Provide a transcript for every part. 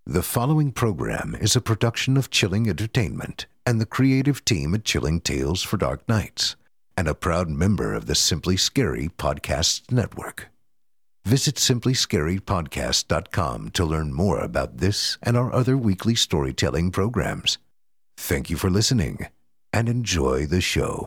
The following program is a production of Chilling Entertainment and the creative team at Chilling Tales for Dark Nights, and a proud member of the Simply Scary Podcasts Network. Visit simplyscarypodcast.com to learn more about this and our other weekly storytelling programs. Thank you for listening, and enjoy the show.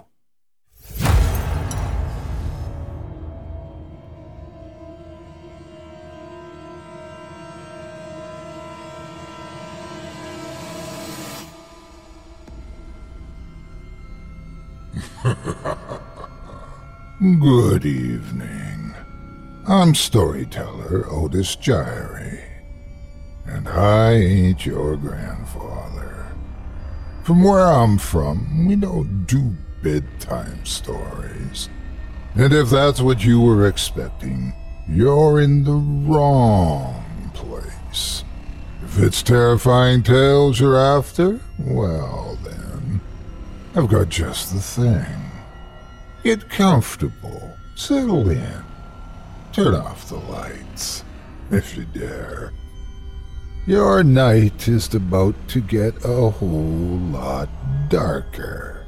Good evening. I'm storyteller Otis Gyrie, and I ain't your grandfather. From where I'm from, we don't do bedtime stories. And if that's what you were expecting, you're in the wrong place. If it's terrifying tales you're after, well then, I've got just the thing. Get comfortable, settle in, turn off the lights, if you dare. Your night is about to get a whole lot darker.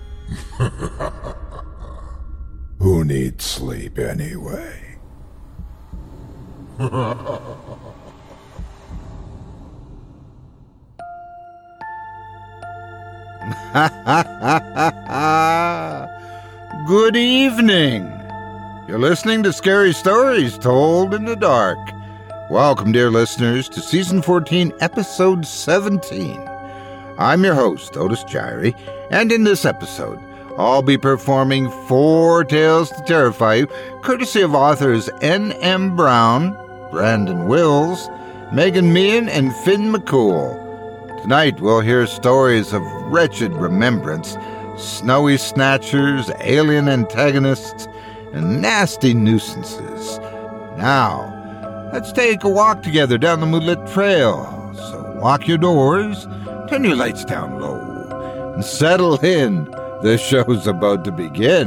Who needs sleep anyway? Good evening. You're listening to Scary Stories Told in the Dark. Welcome, dear listeners, to Season 14, Episode 17. I'm your host, Otis Gyrie, and in this episode, I'll be performing 4 tales to terrify you, courtesy of authors N.M. Brown, Brandon Wills, Megan Meehan, and Finn McCool. Tonight, we'll hear stories of wretched remembrance, snowy snatchers, alien antagonists, and nasty nuisances. Now, let's take a walk together down the moonlit trail. So lock your doors, turn your lights down low, and settle in. The show's about to begin.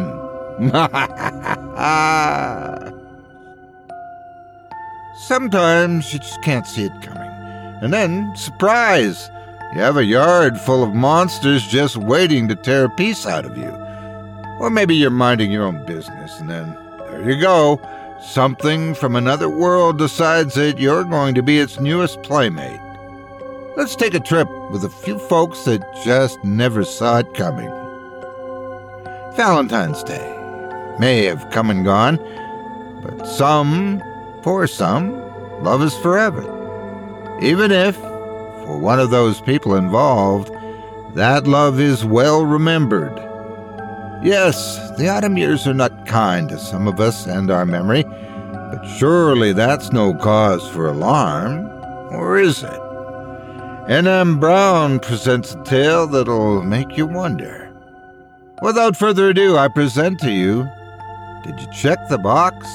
Sometimes you just can't see it coming. And then, surprise! You have a yard full of monsters just waiting to tear a piece out of you. Or maybe you're minding your own business, and then, there you go. Something from another world decides that you're going to be its newest playmate. Let's take a trip with a few folks that just never saw it coming. Valentine's Day may have come and gone, but for some, love is forever. Even if, for one of those people involved, that love is well remembered. Yes, the autumn years are not kind to some of us and our memory, but surely that's no cause for alarm, or is it? N.M. Brown presents a tale that'll make you wonder. Without further ado, I present to you, Did You Check the Box?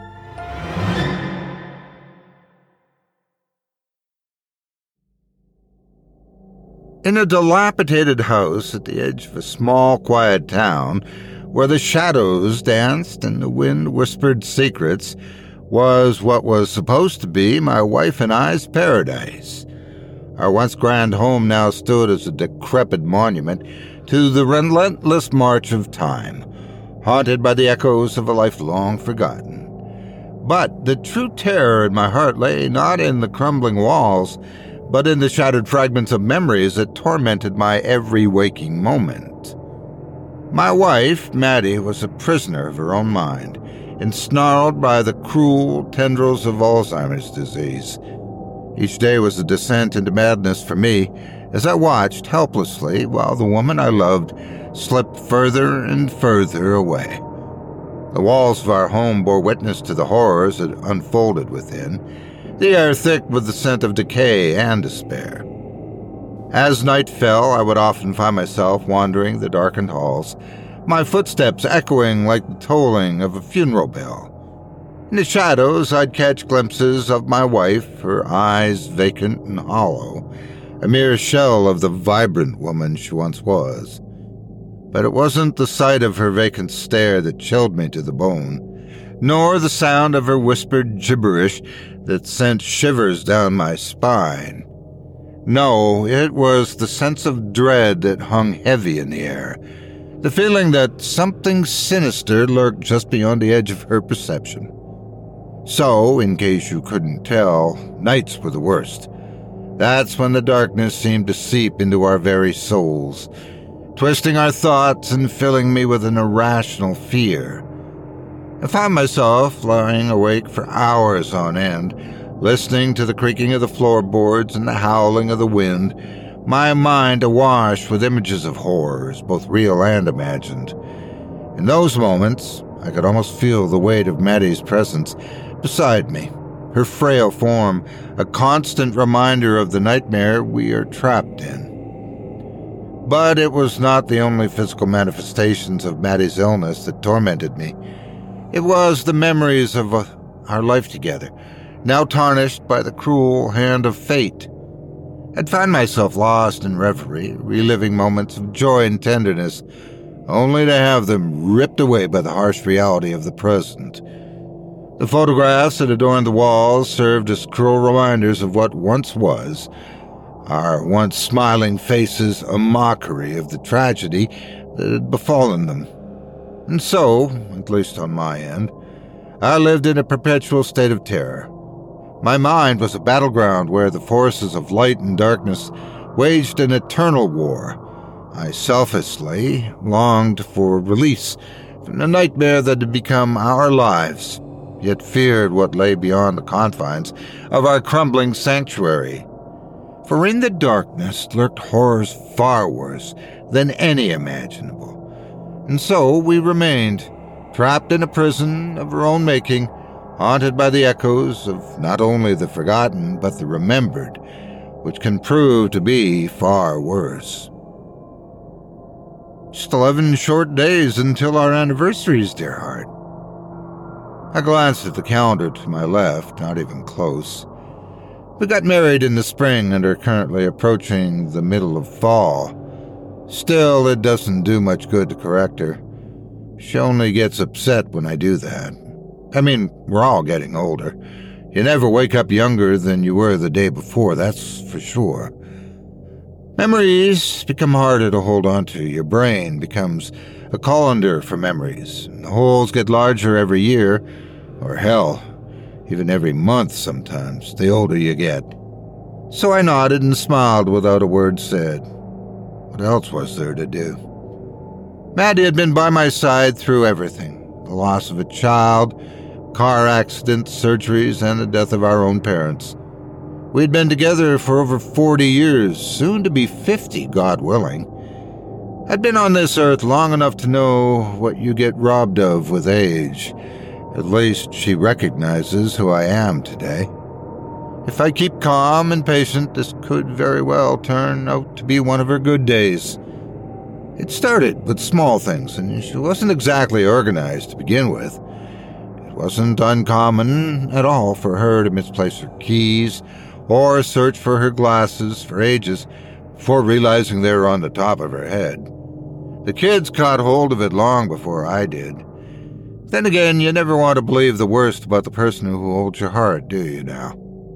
In a dilapidated house at the edge of a small, quiet town, where the shadows danced and the wind whispered secrets, was what was supposed to be my wife and I's paradise. Our once grand home now stood as a decrepit monument to the relentless march of time, haunted by the echoes of a life long forgotten. But the true terror in my heart lay not in the crumbling walls, but in the shattered fragments of memories that tormented my every waking moment. My wife, Maddie, was a prisoner of her own mind, ensnarled by the cruel tendrils of Alzheimer's disease. Each day was a descent into madness for me, as I watched helplessly while the woman I loved slipped further and further away. The walls of our home bore witness to the horrors that unfolded within, the air thick with the scent of decay and despair. As night fell, I would often find myself wandering the darkened halls, my footsteps echoing like the tolling of a funeral bell. In the shadows, I'd catch glimpses of my wife, her eyes vacant and hollow, a mere shell of the vibrant woman she once was. But it wasn't the sight of her vacant stare that chilled me to the bone, nor the sound of her whispered gibberish that sent shivers down my spine. No, it was the sense of dread that hung heavy in the air. The feeling that something sinister lurked just beyond the edge of her perception. So, in case you couldn't tell, nights were the worst. That's when the darkness seemed to seep into our very souls, twisting our thoughts and filling me with an irrational fear. I found myself lying awake for hours on end, listening to the creaking of the floorboards and the howling of the wind, my mind awash with images of horrors, both real and imagined. In those moments, I could almost feel the weight of Maddie's presence beside me, her frail form, a constant reminder of the nightmare we are trapped in. But it was not the only physical manifestations of Maddie's illness that tormented me. It was the memories of our life together, now tarnished by the cruel hand of fate. I'd find myself lost in reverie, reliving moments of joy and tenderness, only to have them ripped away by the harsh reality of the present. The photographs that adorned the walls served as cruel reminders of what once was, our once smiling faces a mockery of the tragedy that had befallen them. And so, at least on my end, I lived in a perpetual state of terror. My mind was a battleground where the forces of light and darkness waged an eternal war. I selfishly longed for release from the nightmare that had become our lives, yet feared what lay beyond the confines of our crumbling sanctuary. For in the darkness lurked horrors far worse than any imaginable. And so we remained, trapped in a prison of our own making, haunted by the echoes of not only the forgotten but the remembered, which can prove to be far worse. Just 11 short days until our anniversaries, dear heart. I glanced at the calendar to my left, not even close. We got married in the spring and are currently approaching the middle of fall. Still, it doesn't do much good to correct her. She only gets upset when I do that. I mean, we're all getting older. You never wake up younger than you were the day before, that's for sure. Memories become harder to hold on to. Your brain becomes a colander for memories. The holes get larger every year, or hell, even every month sometimes, the older you get. So I nodded and smiled without a word said. What else was there to do? Maddie had been by my side through everything. The loss of a child, car accidents, surgeries, and the death of our own parents. We'd been together for over 40 years, soon to be 50, God willing. I'd been on this earth long enough to know what you get robbed of with age. At least she recognizes who I am today. If I keep calm and patient, this could very well turn out to be one of her good days. It started with small things, and she wasn't exactly organized to begin with. It wasn't uncommon at all for her to misplace her keys or search for her glasses for ages before realizing they were on the top of her head. The kids caught hold of it long before I did. Then again, you never want to believe the worst about the person who holds your heart, do you now?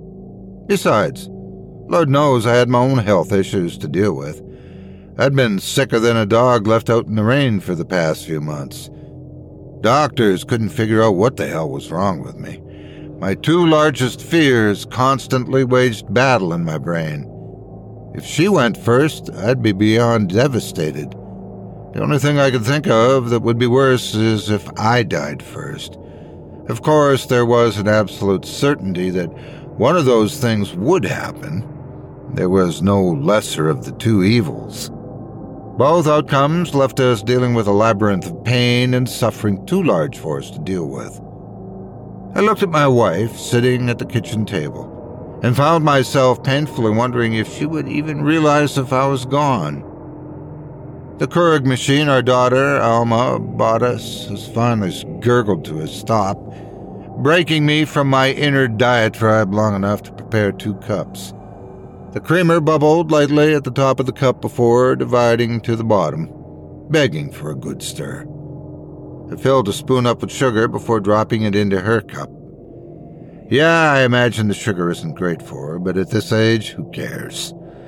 Besides, Lord knows I had my own health issues to deal with. I'd been sicker than a dog left out in the rain for the past few months. Doctors couldn't figure out what the hell was wrong with me. My two largest fears constantly waged battle in my brain. If she went first, I'd be beyond devastated. The only thing I could think of that would be worse is if I died first. Of course, there was an absolute certainty that one of those things would happen. There was no lesser of the two evils. Both outcomes left us dealing with a labyrinth of pain and suffering too large for us to deal with. I looked at my wife sitting at the kitchen table and found myself painfully wondering if she would even realize if I was gone. The Keurig machine our daughter, Alma, bought us has finally gurgled to a stop, breaking me from my inner diatribe long enough to prepare 2 cups. The creamer bubbled lightly at the top of the cup before dividing to the bottom, begging for a good stir. I filled a spoon up with sugar before dropping it into her cup. Yeah, I imagine the sugar isn't great for her, but at this age, who cares?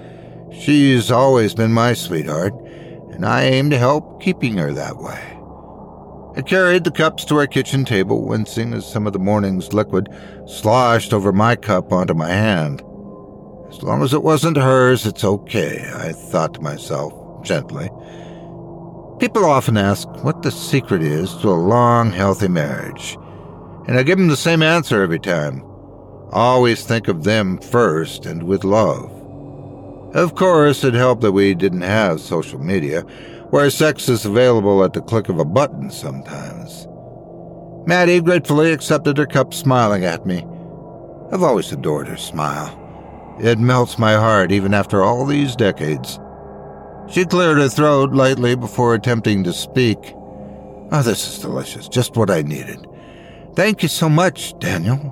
She's always been my sweetheart, and I aim to help keeping her that way. I carried the cups to our kitchen table, wincing as some of the morning's liquid sloshed over my cup onto my hand. As long as it wasn't hers, it's okay, I thought to myself, gently. People often ask what the secret is to a long, healthy marriage, and I give them the same answer every time. Always think of them first and with love. Of course, it helped that we didn't have social media, where sex is available at the click of a button sometimes. Maddie gratefully accepted her cup, smiling at me. I've always adored her smile. It melts my heart even after all these decades. She cleared her throat lightly before attempting to speak. Oh, this is delicious, just what I needed. Thank you so much, Daniel.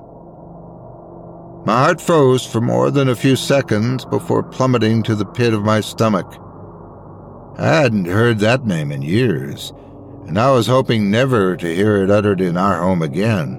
My heart froze for more than a few seconds before plummeting to the pit of my stomach. I hadn't heard that name in years, and I was hoping never to hear it uttered in our home again.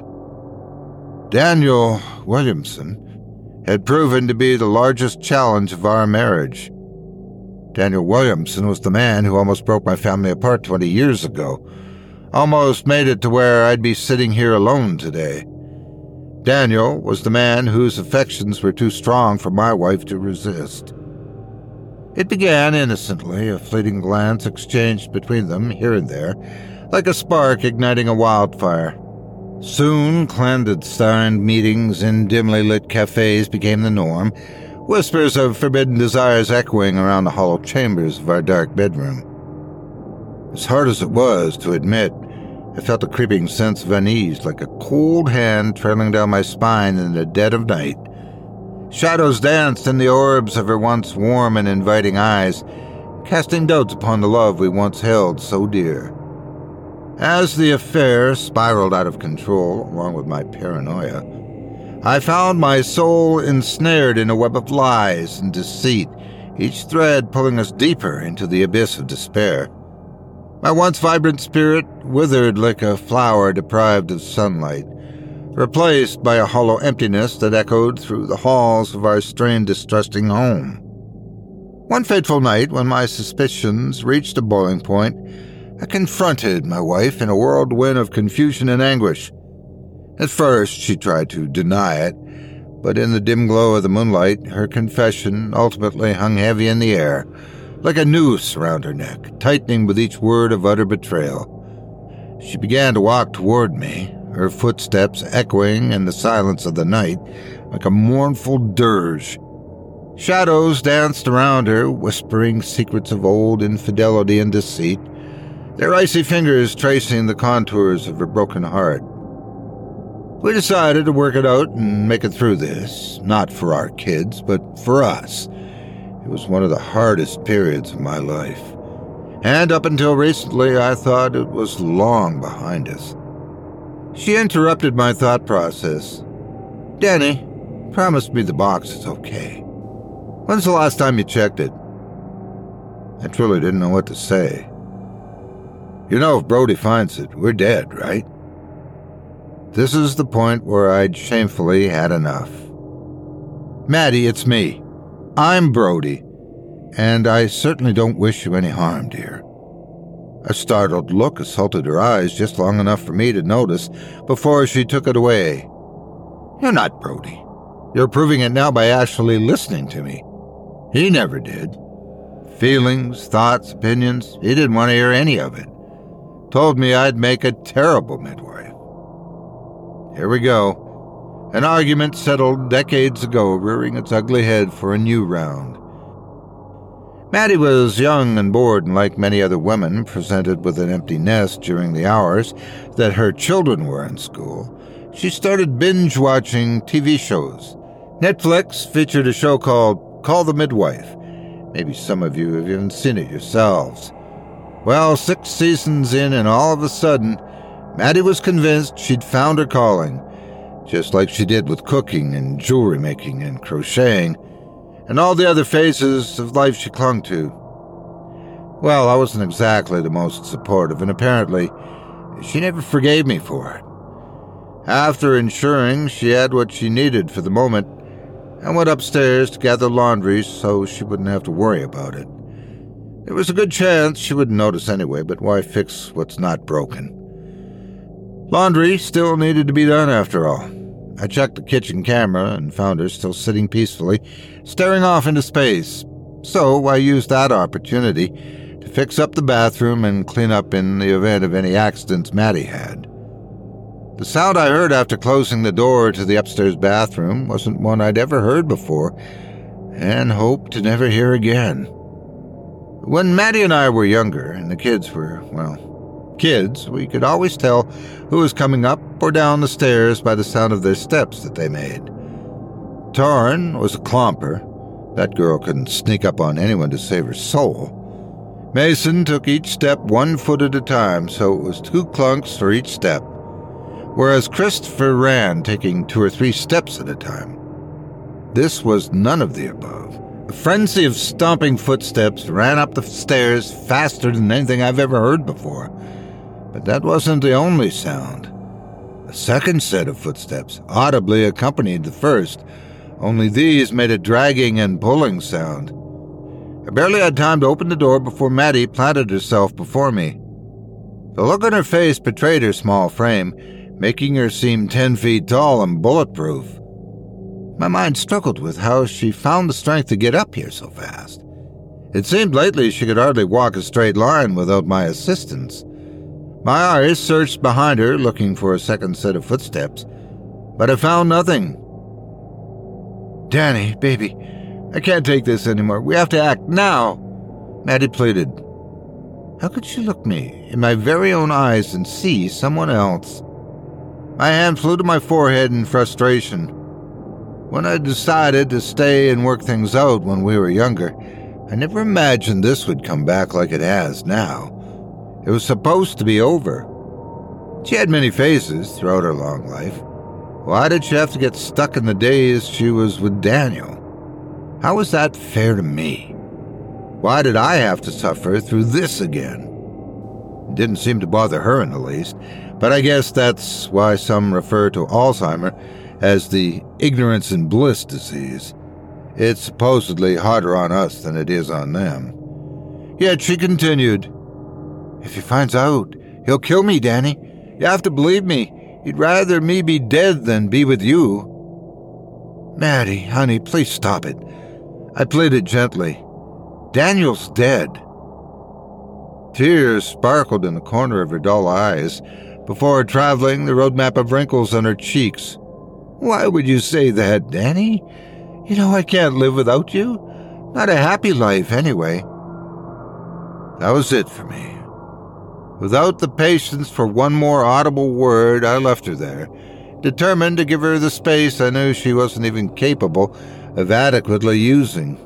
Daniel Williamson had proven to be the largest challenge of our marriage. Daniel Williamson was the man who almost broke my family apart 20 years ago, almost made it to where I'd be sitting here alone today. Daniel was the man whose affections were too strong for my wife to resist. It began innocently, a fleeting glance exchanged between them here and there, like a spark igniting a wildfire. Soon, clandestine meetings in dimly lit cafes became the norm, whispers of forbidden desires echoing around the hollow chambers of our dark bedroom. As hard as it was to admit, I felt a creeping sense of unease, like a cold hand trailing down my spine in the dead of night. Shadows danced in the orbs of her once warm and inviting eyes, casting doubts upon the love we once held so dear. As the affair spiraled out of control, along with my paranoia, I found my soul ensnared in a web of lies and deceit, each thread pulling us deeper into the abyss of despair. My once vibrant spirit withered like a flower deprived of sunlight, replaced by a hollow emptiness that echoed through the halls of our strained, distrusting home. One fateful night, when my suspicions reached a boiling point, I confronted my wife in a whirlwind of confusion and anguish. At first, she tried to deny it, but in the dim glow of the moonlight, her confession ultimately hung heavy in the air, like a noose around her neck, tightening with each word of utter betrayal. She began to walk toward me, her footsteps echoing in the silence of the night like a mournful dirge. Shadows danced around her, whispering secrets of old infidelity and deceit, their icy fingers tracing the contours of her broken heart. We decided to work it out and make it through this, not for our kids, but for us. It was one of the hardest periods of my life, and up until recently I thought it was long behind us. She interrupted my thought process. Danny, promise me the box is okay. When's the last time you checked it? I truly didn't know what to say. You know, if Brody finds it, we're dead, right? This is the point where I'd shamefully had enough. Maddie, it's me. I'm Brody, and I certainly don't wish you any harm, dear. A startled look assaulted her eyes just long enough for me to notice before she took it away. You're not Brody. You're proving it now by actually listening to me. He never did. Feelings, thoughts, opinions, he didn't want to hear any of it. Told me I'd make a terrible midwife. Here we go. An argument settled decades ago, rearing its ugly head for a new round. Maddie was young and bored, and like many other women presented with an empty nest during the hours that her children were in school, she started binge-watching TV shows. Netflix featured a show called Call the Midwife. Maybe some of you have even seen it yourselves. Well, 6 seasons in, and all of a sudden, Maddie was convinced she'd found her calling, just like she did with cooking and jewelry making and crocheting, and all the other phases of life she clung to. Well, I wasn't exactly the most supportive, and apparently, she never forgave me for it. After ensuring she had what she needed for the moment, I went upstairs to gather laundry so she wouldn't have to worry about it. There was a good chance she wouldn't notice anyway, but why fix what's not broken? Laundry still needed to be done after all. I checked the kitchen camera and found her still sitting peacefully, staring off into space. So I used that opportunity to fix up the bathroom and clean up in the event of any accidents Maddie had. The sound I heard after closing the door to the upstairs bathroom wasn't one I'd ever heard before, and hoped to never hear again. When Maddie and I were younger, and the kids were, kids, we could always tell who was coming up or down the stairs by the sound of their steps that they made. Taryn was a clomper. That girl couldn't sneak up on anyone to save her soul. Mason took each step 1 foot at a time, so it was 2 clunks for each step, whereas Christopher ran, taking 2 or 3 steps at a time. This was none of the above. A frenzy of stomping footsteps ran up the stairs faster than anything I've ever heard before. But that wasn't the only sound. A second set of footsteps audibly accompanied the first, only these made a dragging and pulling sound. I barely had time to open the door before Maddie planted herself before me. The look on her face betrayed her small frame, making her seem 10 feet tall and bulletproof. My mind struggled with how she found the strength to get up here so fast. It seemed lately she could hardly walk a straight line without my assistance. My eyes searched behind her, looking for a second set of footsteps, but I found nothing. "Danny, baby, I can't take this anymore. We have to act now," Maddie pleaded. How could she look me in my very own eyes and see someone else? My hand flew to my forehead in frustration. When I decided to stay and work things out when we were younger, I never imagined this would come back like it has now. It was supposed to be over. She had many phases throughout her long life. Why did she have to get stuck in the days she was with Daniel? How was that fair to me? Why did I have to suffer through this again? It didn't seem to bother her in the least, but I guess that's why some refer to Alzheimer's as the ignorance and bliss disease. It's supposedly harder on us than it is on them. Yet she continued, "If he finds out, he'll kill me, Danny. You have to believe me. He'd rather me be dead than be with you." "Maddie, honey, please stop it," I pleaded gently. "Daniel's dead." Tears sparkled in the corner of her dull eyes before traveling the roadmap of wrinkles on her cheeks. "Why would you say that, Danny? You know I can't live without you. Not a happy life, anyway." That was it for me. Without the patience for one more audible word, I left her there, determined to give her the space I knew she wasn't even capable of adequately using.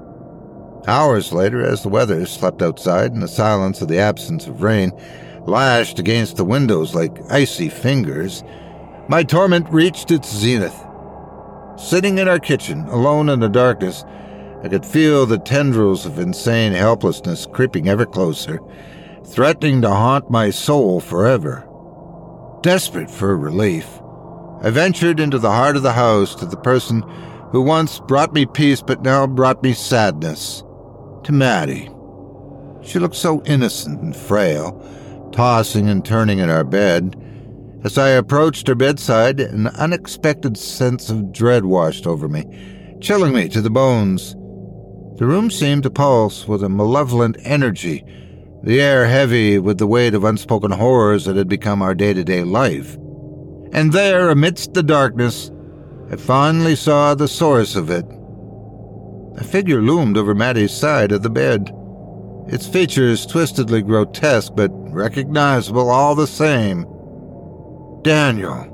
Hours later, as the weather slept outside and the silence of the absence of rain lashed against the windows like icy fingers, my torment reached its zenith. Sitting in our kitchen, alone in the darkness, I could feel the tendrils of insane helplessness creeping ever closer, threatening to haunt my soul forever. Desperate for relief, I ventured into the heart of the house to the person who once brought me peace but now brought me sadness, to Maddie. She looked so innocent and frail, tossing and turning in our bed. As I approached her bedside, an unexpected sense of dread washed over me, chilling me to the bones. The room seemed to pulse with a malevolent energy, the air heavy with the weight of unspoken horrors that had become our day-to-day life. And there, amidst the darkness, I finally saw the source of it. A figure loomed over Maddie's side of the bed, its features twistedly grotesque but recognizable all the same. Daniel.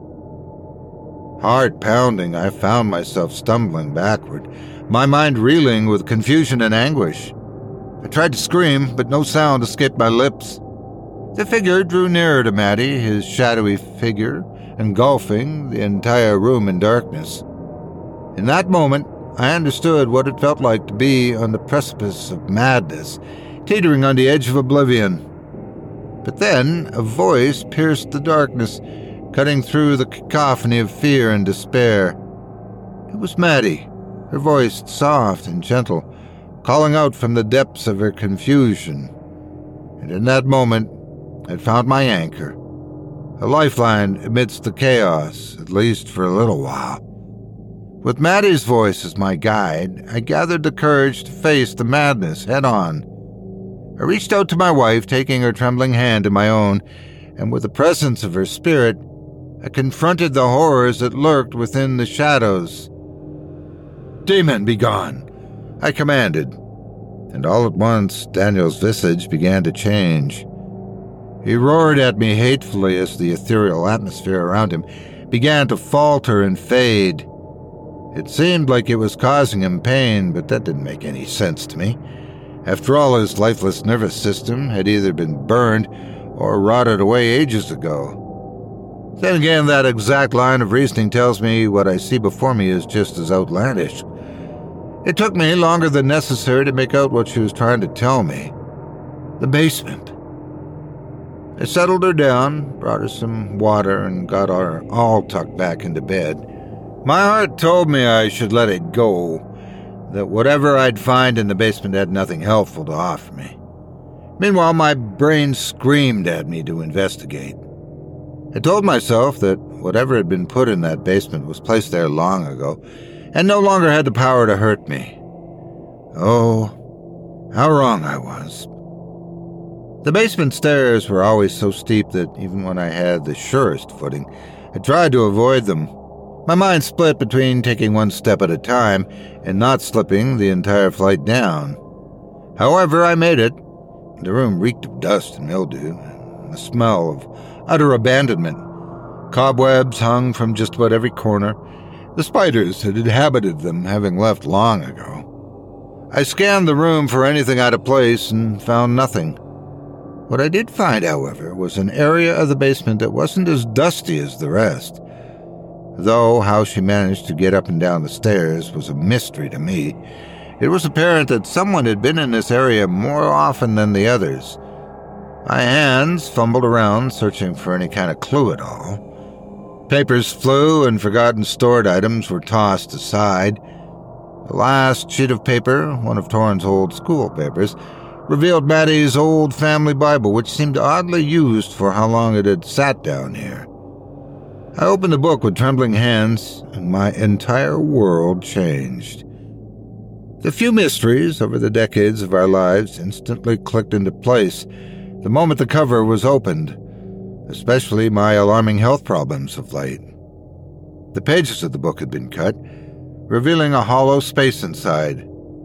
Heart pounding, I found myself stumbling backward, my mind reeling with confusion and anguish. I tried to scream, but no sound escaped my lips. The figure drew nearer to Maddie, his shadowy figure engulfing the entire room in darkness. In that moment, I understood what it felt like to be on the precipice of madness, teetering on the edge of oblivion. But then a voice pierced the darkness, cutting through the cacophony of fear and despair. It was Maddie, her voice soft and gentle, calling out from the depths of her confusion. And in that moment, I'd found my anchor, a lifeline amidst the chaos, at least for a little while. With Maddie's voice as my guide, I gathered the courage to face the madness head-on. I reached out to my wife, taking her trembling hand in my own, and with the presence of her spirit, I confronted the horrors that lurked within the shadows. "Demon, be gone," I commanded, and all at once Daniel's visage began to change. He roared at me hatefully as the ethereal atmosphere around him began to falter and fade. It seemed like it was causing him pain, but that didn't make any sense to me. After all, his lifeless nervous system had either been burned or rotted away ages ago. Then again, that exact line of reasoning tells me what I see before me is just as outlandish. It took me longer than necessary to make out what she was trying to tell me. The basement. I settled her down, brought her some water, and got her all tucked back into bed. My heart told me I should let it go, that whatever I'd find in the basement had nothing helpful to offer me. Meanwhile, my brain screamed at me to investigate. I told myself that whatever had been put in that basement was placed there long ago, and no longer had the power to hurt me. Oh, how wrong I was. The basement stairs were always so steep that even when I had the surest footing, I tried to avoid them. My mind split between taking one step at a time and not slipping the entire flight down. However, I made it. The room reeked of dust and mildew, and the smell of utter abandonment. Cobwebs hung from just about every corner, the spiders had inhabited them having left long ago. I scanned the room for anything out of place and found nothing. What I did find, however, was an area of the basement that wasn't as dusty as the rest. Though how she managed to get up and down the stairs was a mystery to me, it was apparent that someone had been in this area more often than the others. My hands fumbled around, searching for any kind of clue at all. Papers flew and forgotten stored items were tossed aside. The last sheet of paper, one of Torrin's old school papers, revealed Maddie's old family Bible, which seemed oddly used for how long it had sat down here. I opened the book with trembling hands, and my entire world changed. The few mysteries over the decades of our lives instantly clicked into place the moment the cover was opened, especially my alarming health problems of late. The pages of the book had been cut, revealing a hollow space inside.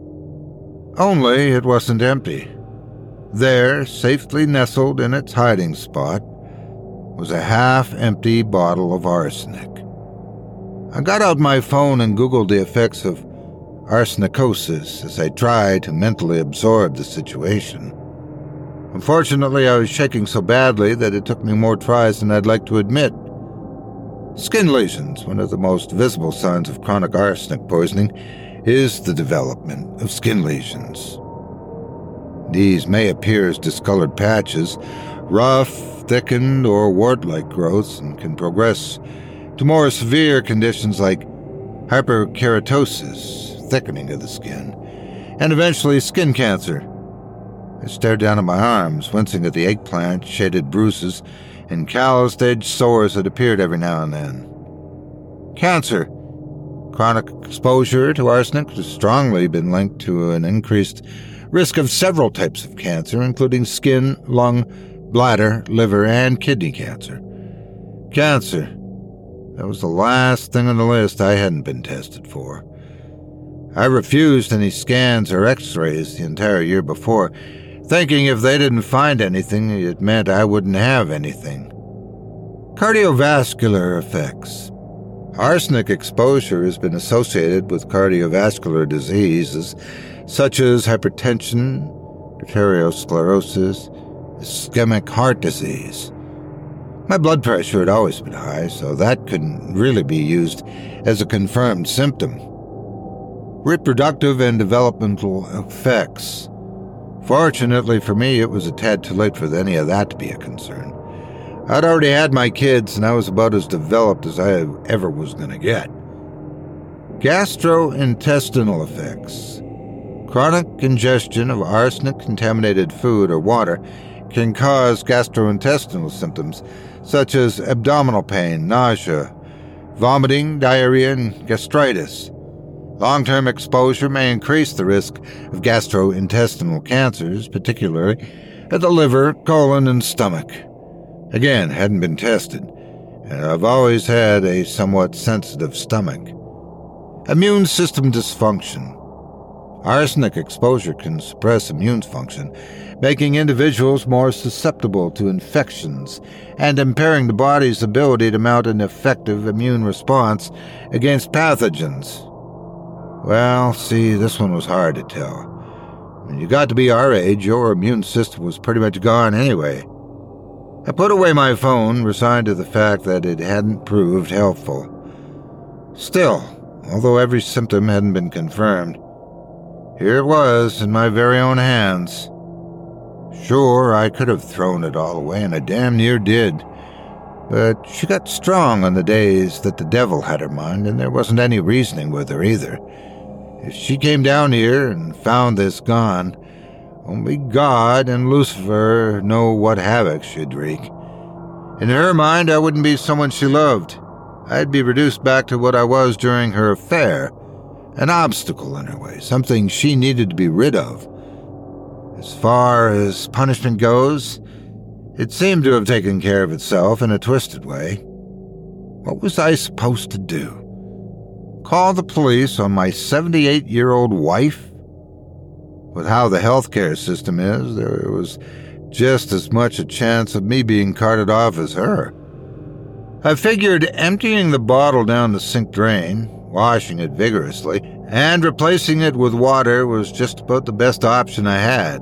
Only it wasn't empty. There, safely nestled in its hiding spot, was a half-empty bottle of arsenic. I got out my phone and Googled the effects of arsenicosis as I tried to mentally absorb the situation. Unfortunately, I was shaking so badly that it took me more tries than I'd like to admit. Skin lesions, one of the most visible signs of chronic arsenic poisoning, is the development of skin lesions. These may appear as discolored patches, rough, thickened, or wart-like growths, and can progress to more severe conditions like hyperkeratosis, thickening of the skin, and eventually skin cancer. I stared down at my arms, wincing at the eggplant-shaded bruises and calloused-edged sores that appeared every now and then. Cancer. Chronic exposure to arsenic has strongly been linked to an increased risk of several types of cancer, including skin, lung, bladder, liver, and kidney cancer. Cancer. That was the last thing on the list I hadn't been tested for. I refused any scans or x-rays the entire year before, thinking if they didn't find anything, it meant I wouldn't have anything. Cardiovascular effects. Arsenic exposure has been associated with cardiovascular diseases such as hypertension, arteriosclerosis, ischemic heart disease. My blood pressure had always been high, so that couldn't really be used as a confirmed symptom. Reproductive and developmental effects. Fortunately for me, it was a tad too late for any of that to be a concern. I'd already had my kids, and I was about as developed as I ever was going to get. Gastrointestinal effects. Chronic ingestion of arsenic-contaminated food or water can cause gastrointestinal symptoms such as abdominal pain, nausea, vomiting, diarrhea, and gastritis. Long-term exposure may increase the risk of gastrointestinal cancers, particularly at the liver, colon, and stomach. Again, hadn't been tested, and I've always had a somewhat sensitive stomach. Immune system dysfunction. Arsenic exposure can suppress immune function, making individuals more susceptible to infections and impairing the body's ability to mount an effective immune response against pathogens. Well, see, this one was hard to tell. When you got to be our age, your immune system was pretty much gone anyway. I put away my phone, resigned to the fact that it hadn't proved helpful. Still, although every symptom hadn't been confirmed, here it was in my very own hands. Sure, I could have thrown it all away, and I damn near did. But she got strong on the days that the devil had her mind, and there wasn't any reasoning with her either. If she came down here and found this gone, only God and Lucifer know what havoc she'd wreak. In her mind, I wouldn't be someone she loved. I'd be reduced back to what I was during her affair, an obstacle in her way, something she needed to be rid of. As far as punishment goes, it seemed to have taken care of itself in a twisted way. What was I supposed to do? Call the police on my 78-year-old wife? With how the healthcare system is, there was just as much a chance of me being carted off as her. I figured emptying the bottle down the sink drain, washing it vigorously, and replacing it with water was just about the best option I had.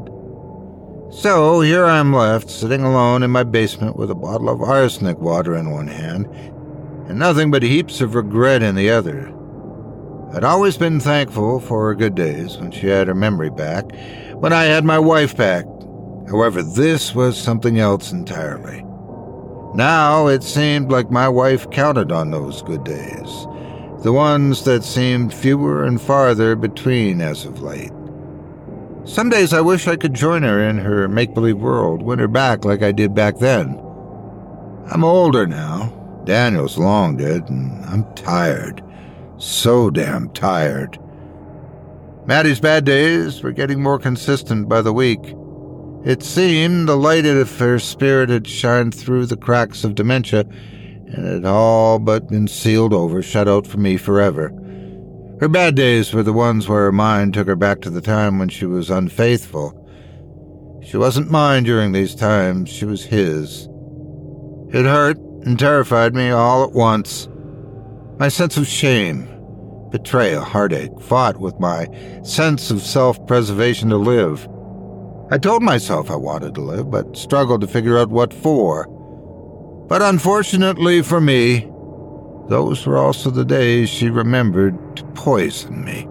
So here I'm left, sitting alone in my basement with a bottle of arsenic water in one hand, and nothing but heaps of regret in the other. I'd always been thankful for her good days when she had her memory back, when I had my wife back. However, this was something else entirely. Now it seemed like my wife counted on those good days, the ones that seemed fewer and farther between as of late. Some days I wish I could join her in her make-believe world, win her back like I did back then. I'm older now. Daniel's long dead, and I'm tired. So damn tired. Maddie's bad days were getting more consistent by the week. It seemed the light of her spirit had shined through the cracks of dementia, and had all but been sealed over, shut out from me forever. Her bad days were the ones where her mind took her back to the time when she was unfaithful. She wasn't mine during these times, she was his. It hurt and terrified me all at once. My sense of shame, betrayal, heartache fought with my sense of self-preservation to live. I told myself I wanted to live, but struggled to figure out what for. But unfortunately for me, those were also the days she remembered to poison me.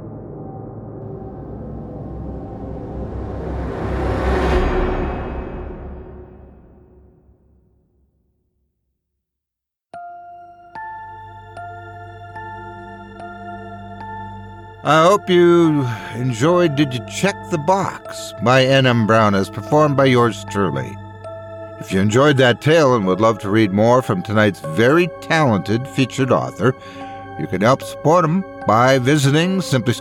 I hope you enjoyed Did You Check the Box by N.M. Brown as performed by yours truly. If you enjoyed that tale and would love to read more from tonight's very talented featured author, you can help support him by visiting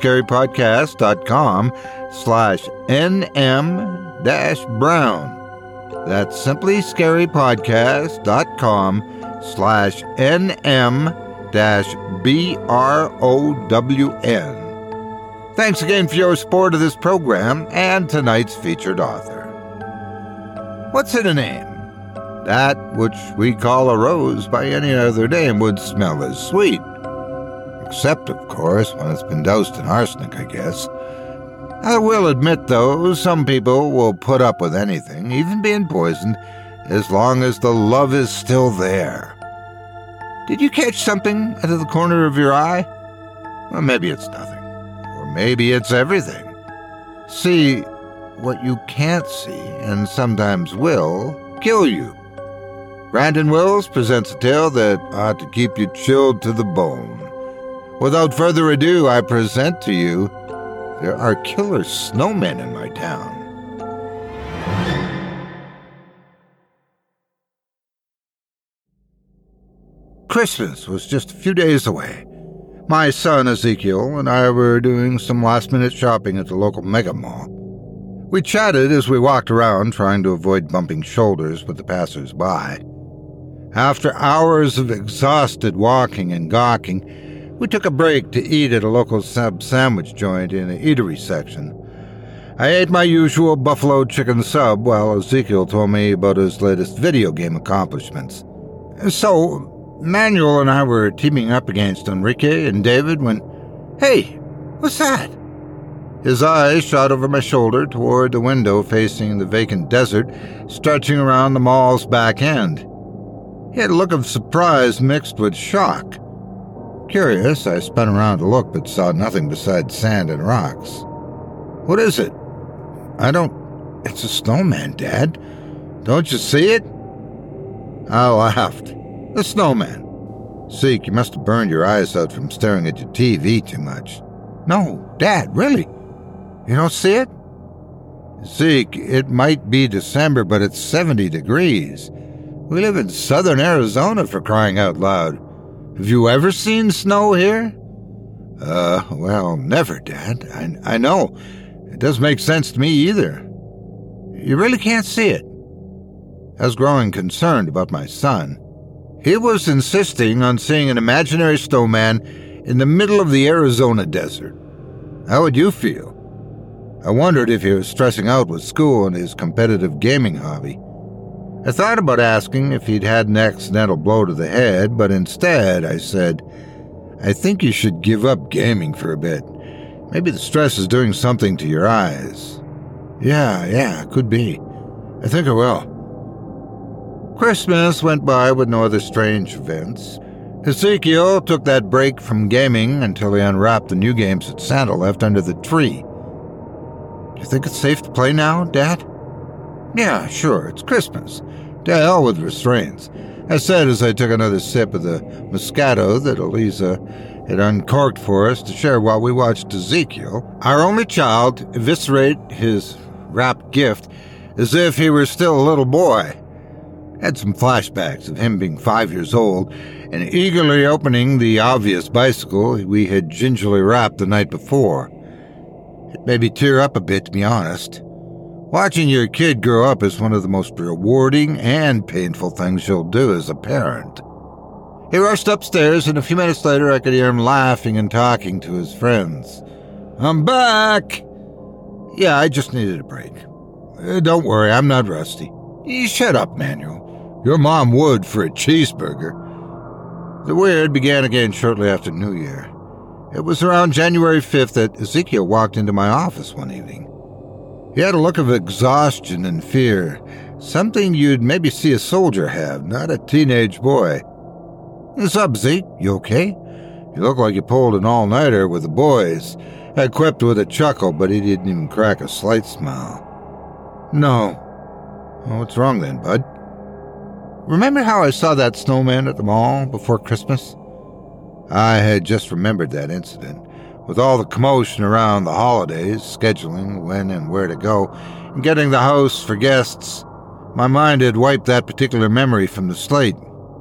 simplyscarypodcast.com/nm-brown. That's simplyscarypodcast.com/nm-brown. Thanks again for your support of this program and tonight's featured author. What's in a name? That which we call a rose by any other name would smell as sweet. Except, of course, when it's been doused in arsenic, I guess. I will admit, though, some people will put up with anything, even being poisoned, as long as the love is still there. Did you catch something out of the corner of your eye? Well, maybe it's nothing. Or maybe it's everything. See, what you can't see, and sometimes will, kill you. Brandon Wills presents a tale that ought to keep you chilled to the bone. Without further ado, I present to you, there are killer snowmen in my town. Christmas was just a few days away. My son Ezekiel and I were doing some last-minute shopping at the local mega mall. We chatted as we walked around, trying to avoid bumping shoulders with the passers-by. After hours of exhausted walking and gawking, we took a break to eat at a local sandwich joint in the eatery section. I ate my usual buffalo chicken sub while Ezekiel told me about his latest video game accomplishments. So, Manuel and I were teaming up against Enrique and David when, hey, what's that? His eyes shot over my shoulder toward the window facing the vacant desert stretching around the mall's back end. He had a look of surprise mixed with shock. Curious, I spun around to look but saw nothing besides sand and rocks. What is it? It's a snowman, Dad. Don't you see it? I laughed. The snowman. Zeke, you must have burned your eyes out from staring at your TV too much. No, Dad, really? You don't see it? Zeke, it might be December, but it's 70 degrees. We live in southern Arizona, for crying out loud. Have you ever seen snow here? Well, never, Dad. I know. It doesn't make sense to me either. You really can't see it? I was growing concerned about my son. He was insisting on seeing an imaginary snowman in the middle of the Arizona desert. How would you feel? I wondered if he was stressing out with school and his competitive gaming hobby. I thought about asking if he'd had an accidental blow to the head, but instead I said, I think you should give up gaming for a bit. Maybe the stress is doing something to your eyes. Yeah, could be. I think I will. Christmas went by with no other strange events. Ezekiel took that break from gaming until he unwrapped the new games that Santa left under the tree. Do you think it's safe to play now, Dad? Yeah, sure, it's Christmas. To hell with restraints, I said as I took another sip of the Moscato that Eliza had uncorked for us to share while we watched Ezekiel, our only child, eviscerate his wrapped gift as if he were still a little boy. Had some flashbacks of him being 5 years old and eagerly opening the obvious bicycle we had gingerly wrapped the night before. It made me tear up a bit, to be honest. Watching your kid grow up is one of the most rewarding and painful things you'll do as a parent. He rushed upstairs, and a few minutes later I could hear him laughing and talking to his friends. I'm back! Yeah, I just needed a break. Don't worry, I'm not rusty. Shut up, Manuel. Your mom would for a cheeseburger. The weird began again shortly after New Year. It was around January 5th that Ezekiel walked into my office one evening. He had a look of exhaustion and fear, something you'd maybe see a soldier have, not a teenage boy. What's up, Zeke? You okay? You look like you pulled an all-nighter with the boys. I quipped with a chuckle, but he didn't even crack a slight smile. No. Well, what's wrong then, bud? Remember how I saw that snowman at the mall before Christmas? I had just remembered that incident. With all the commotion around the holidays, scheduling when and where to go, and getting the house for guests, my mind had wiped that particular memory from the slate.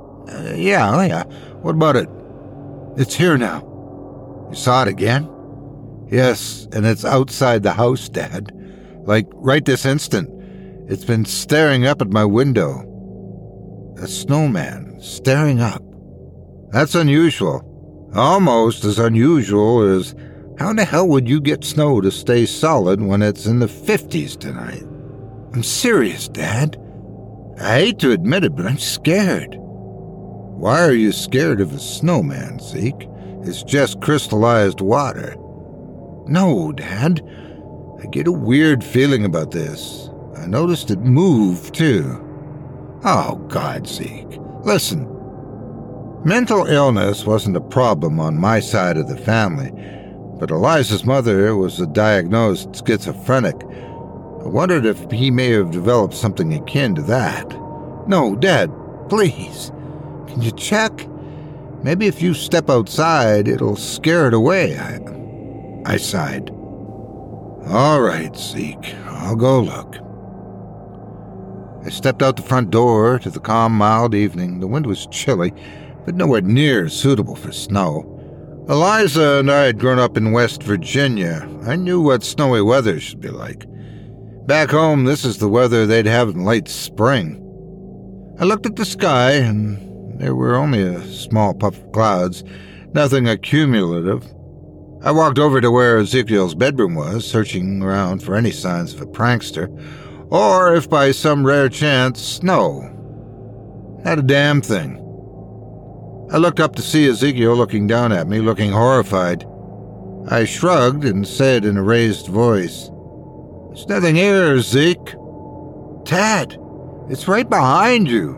Yeah. What about it? It's here now. You saw it again? Yes, and it's outside the house, Dad. Like, right this instant. It's been staring up at my window. A snowman staring up. That's unusual. Almost as unusual as how the hell would you get snow to stay solid when it's in the 50s tonight? I'm serious, Dad. I hate to admit it, but I'm scared. Why are you scared of a snowman, Zeke? It's just crystallized water. No, Dad. I get a weird feeling about this. I noticed it moved, too. Oh, God, Zeke. Listen. Mental illness wasn't a problem on my side of the family, but Eliza's mother was a diagnosed schizophrenic. I wondered if he may have developed something akin to that. No, Dad, please. Can you check? Maybe if you step outside, it'll scare it away. I sighed. All right, Zeke, I'll go look. I stepped out the front door to the calm, mild evening. The wind was chilly, but nowhere near suitable for snow. Eliza and I had grown up in West Virginia. I knew what snowy weather should be like. Back home, this is the weather they'd have in late spring. I looked at the sky, and there were only a small puff of clouds, nothing accumulative. I walked over to where Ezekiel's bedroom was, searching around for any signs of a prankster, or if by some rare chance, snow. Not a damn thing. I looked up to see Ezekiel looking down at me, looking horrified. I shrugged and said in a raised voice, "There's nothing here, Zeke." "Dad, it's right behind you."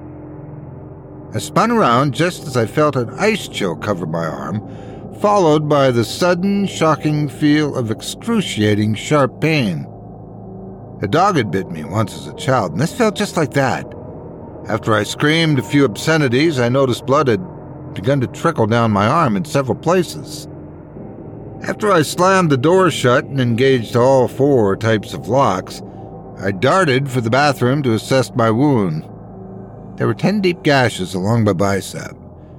I spun around just as I felt an ice chill cover my arm, followed by the sudden, shocking feel of excruciating, sharp pain. A dog had bit me once as a child, and this felt just like that. After I screamed a few obscenities, I noticed blood had begun to trickle down my arm in several places. After I slammed the door shut and engaged all 4 types of locks, I darted for the bathroom to assess my wound. There were 10 deep gashes along my bicep.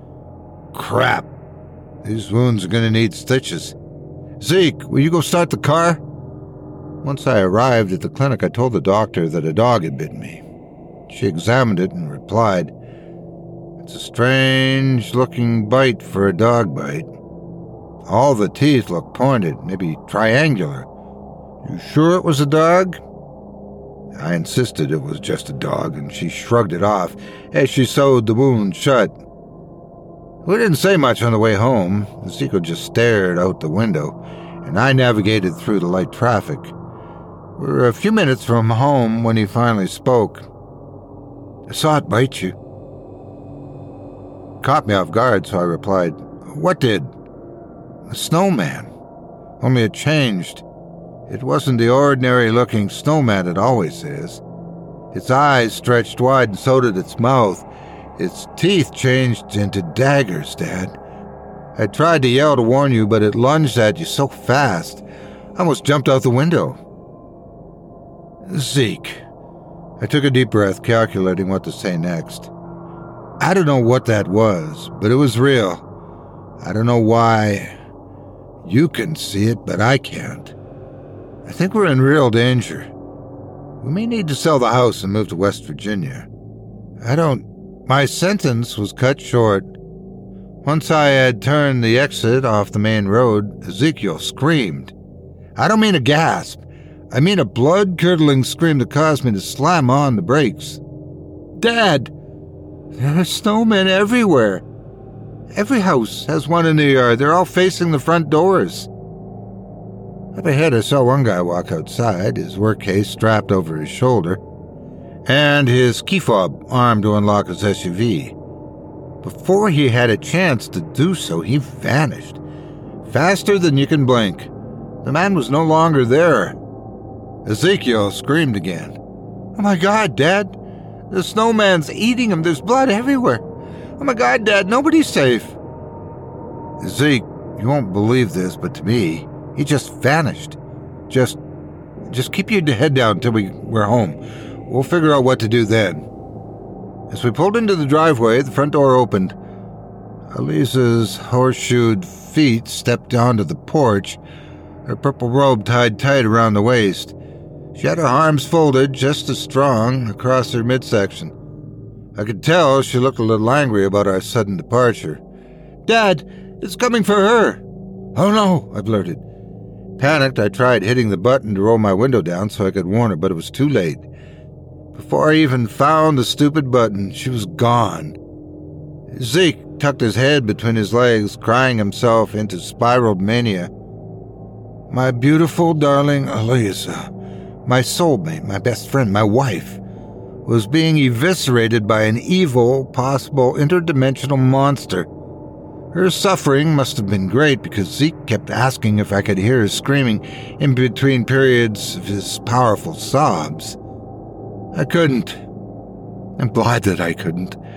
Crap. These wounds are going to need stitches. "Zeke, will you go start the car?" Once I arrived at the clinic, I told the doctor that a dog had bitten me. She examined it and replied, "It's a strange-looking bite for a dog bite. All the teeth look pointed, maybe triangular. You sure it was a dog?" I insisted it was just a dog, and she shrugged it off as she sewed the wound shut. We didn't say much on the way home. Ezekiel just stared out the window, and I navigated through the light traffic. We were a few minutes from home when he finally spoke. "I saw it bite you." Caught me off guard, so I replied, "What did?" "A snowman. Only it changed. It wasn't the ordinary-looking snowman it always is. Its eyes stretched wide, and so did its mouth. Its teeth changed into daggers, Dad. I tried to yell to warn you, but it lunged at you so fast, I almost jumped out the window." "Zeke." I took a deep breath, calculating what to say next. "I don't know what that was, but it was real. I don't know why you can see it, but I can't. I think we're in real danger. We may need to sell the house and move to West Virginia. My sentence was cut short. Once I had turned the exit off the main road, Ezekiel screamed. I don't mean a gasp. I mean a blood-curdling scream that caused me to slam on the brakes. "Dad, there are snowmen everywhere. Every house has one in the yard. They're all facing the front doors." Up ahead, I saw one guy walk outside, his work case strapped over his shoulder, and his key fob armed to unlock his SUV. Before he had a chance to do so, he vanished. Faster than you can blink. The man was no longer there. Ezekiel screamed again. "Oh my God, Dad! The snowman's eating him. There's blood everywhere. Oh my God, Dad, nobody's safe." "Zeke, you won't believe this, but to me, he just vanished. Just keep your head down until we're home. We'll figure out what to do then." As we pulled into the driveway, the front door opened. Elisa's horseshoed feet stepped onto the porch, her purple robe tied tight around the waist. She had her arms folded just as strong across her midsection. I could tell she looked a little angry about our sudden departure. "Dad, it's coming for her." "Oh no," I blurted. Panicked, I tried hitting the button to roll my window down so I could warn her, but it was too late. Before I even found the stupid button, she was gone. Zeke tucked his head between his legs, crying himself into spiraled mania. My beautiful, darling Eliza, my soulmate, my best friend, my wife, was being eviscerated by an evil, possible interdimensional monster. Her suffering must have been great because Zeke kept asking if I could hear her screaming in between periods of his powerful sobs. I couldn't. I'm glad that I couldn't.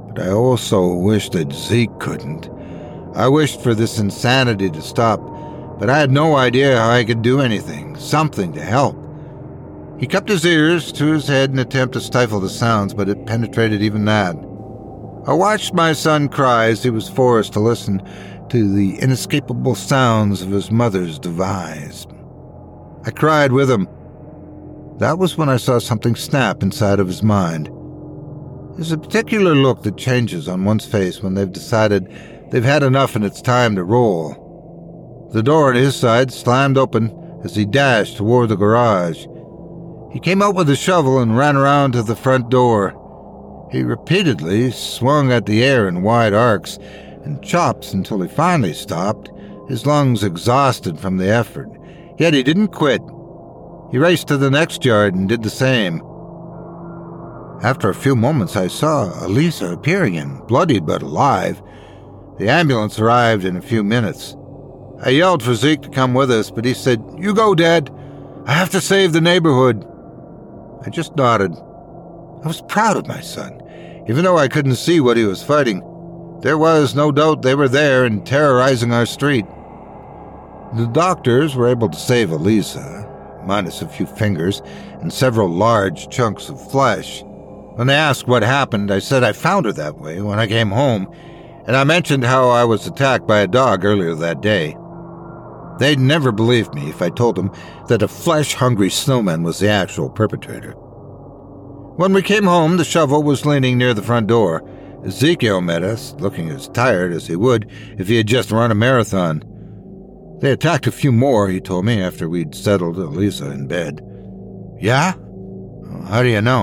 But I also wished that Zeke couldn't. I wished for this insanity to stop, but I had no idea how I could do anything, something to help. He cupped his ears to his head in an attempt to stifle the sounds, but it penetrated even that. I watched my son cry as he was forced to listen to the inescapable sounds of his mother's demise. I cried with him. That was when I saw something snap inside of his mind. There's a particular look that changes on one's face when they've decided they've had enough and it's time to roll. The door on his side slammed open as he dashed toward the garage. He came out with a shovel and ran around to the front door. He repeatedly swung at the air in wide arcs and chops until he finally stopped, his lungs exhausted from the effort. Yet he didn't quit. He raced to the next yard and did the same. After a few moments, I saw Elisa appear again, bloodied but alive. The ambulance arrived in a few minutes. I yelled for Zeke to come with us, but he said, "You go, Dad. I have to save the neighborhood." I just nodded. I was proud of my son, even though I couldn't see what he was fighting. There was no doubt they were there and terrorizing our street. The doctors were able to save Elisa, minus a few fingers and several large chunks of flesh. When they asked what happened, I said I found her that way when I came home, and I mentioned how I was attacked by a dog earlier that day. They'd never believe me if I told them that a flesh-hungry snowman was the actual perpetrator. When we came home, the shovel was leaning near the front door. Ezekiel met us, looking as tired as he would if he had just run a marathon. They attacked a few more, he told me, after we'd settled Elisa in bed. Yeah? How do you know?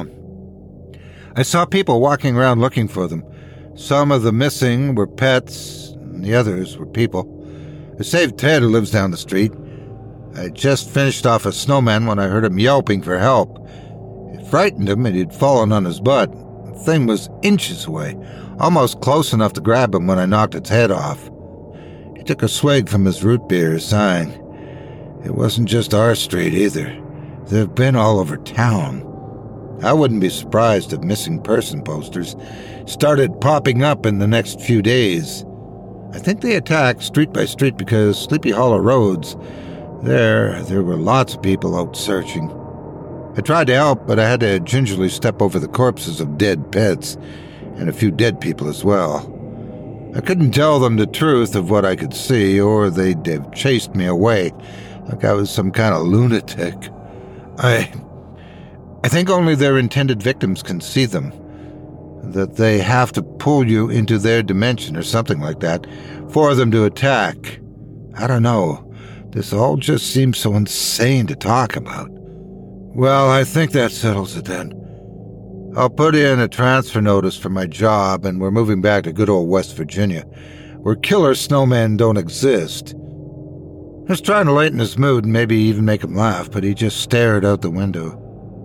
I saw people walking around looking for them. Some of the missing were pets, and the others were people. I saved Ted, who lives down the street. I had just finished off a snowman when I heard him yelping for help. It frightened him, and he'd fallen on his butt. The thing was inches away, almost close enough to grab him when I knocked its head off. He took a swig from his root beer, sighing. It wasn't just our street, either. They've been all over town. I wouldn't be surprised if missing person posters started popping up in the next few days. I think they attacked street by street because Sleepy Hollow Roads, there were lots of people out searching. I tried to help, but I had to gingerly step over the corpses of dead pets, and a few dead people as well. I couldn't tell them the truth of what I could see, or they'd have chased me away, like I was some kind of lunatic. I think only their intended victims can see them. That they have to pull you into their dimension or something like that for them to attack. I don't know. This all just seems so insane to talk about. Well, I think that settles it then. I'll put in a transfer notice for my job, and we're moving back to good old West Virginia, where killer snowmen don't exist. I was trying to lighten his mood and maybe even make him laugh, but he just stared out the window.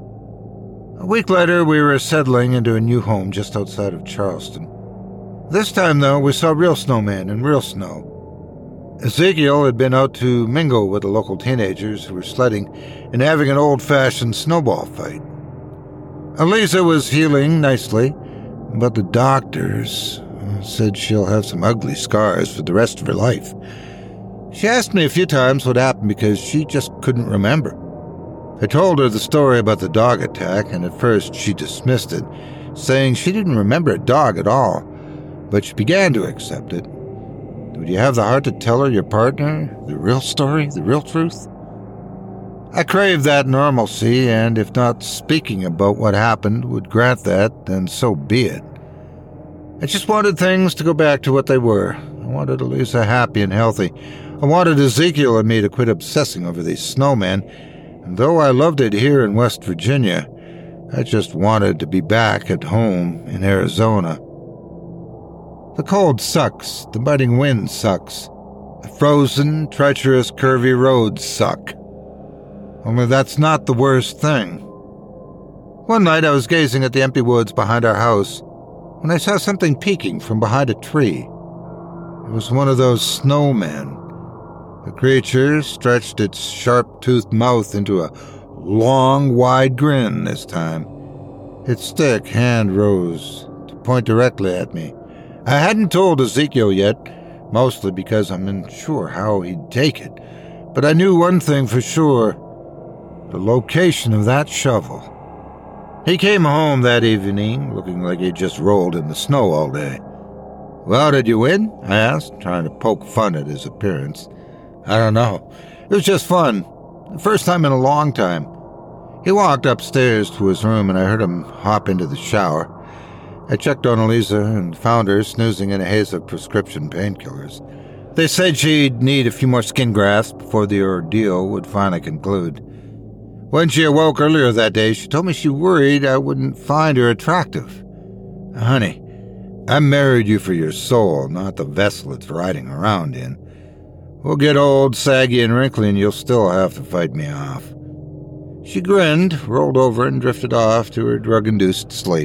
A week later, we were settling into a new home just outside of Charleston. This time, though, we saw real snowmen and real snow. Ezekiel had been out to mingle with the local teenagers who were sledding and having an old-fashioned snowball fight. Elisa was healing nicely, but the doctors said she'll have some ugly scars for the rest of her life. She asked me a few times what happened because she just couldn't remember. I told her the story about the dog attack, and at first she dismissed it, saying she didn't remember a dog at all, but she began to accept it. Would you have the heart to tell her your partner the real story, the real truth? I craved that normalcy, and if not speaking about what happened would grant that, then so be it. I just wanted things to go back to what they were. I wanted Elisa happy and healthy. I wanted Ezekiel and me to quit obsessing over these snowmen, and though I loved it here in West Virginia, I just wanted to be back at home in Arizona. The cold sucks. The biting wind sucks. The frozen, treacherous, curvy roads suck. Only that's not the worst thing. One night I was gazing at the empty woods behind our house when I saw something peeking from behind a tree. It was one of those snowmen. The creature stretched its sharp-toothed mouth into a long, wide grin this time. Its thick hand rose to point directly at me. I hadn't told Ezekiel yet, mostly because I'm unsure how he'd take it, but I knew one thing for sure: the location of that shovel. He came home that evening looking like he'd just rolled in the snow all day. "Well, did you win?" I asked, trying to poke fun at his appearance. "I don't know. It was just fun. The first time in a long time." He walked upstairs to his room and I heard him hop into the shower. I checked on Eliza and found her snoozing in a haze of prescription painkillers. They said she'd need a few more skin grafts before the ordeal would finally conclude. When she awoke earlier that day, she told me she worried I wouldn't find her attractive. "Honey, I married you for your soul, not the vessel it's riding around in. We'll get old, saggy, and wrinkly, and you'll still have to fight me off." She grinned, rolled over, and drifted off to her drug-induced sleep.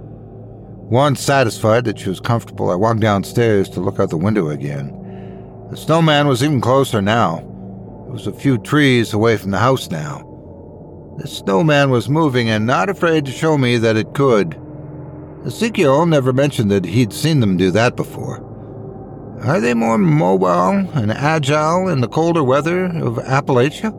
Once satisfied that she was comfortable, I walked downstairs to look out the window again. The snowman was even closer now. It was a few trees away from the house now. The snowman was moving and not afraid to show me that it could. Ezekiel never mentioned that he'd seen them do that before. Are they more mobile and agile in the colder weather of Appalachia?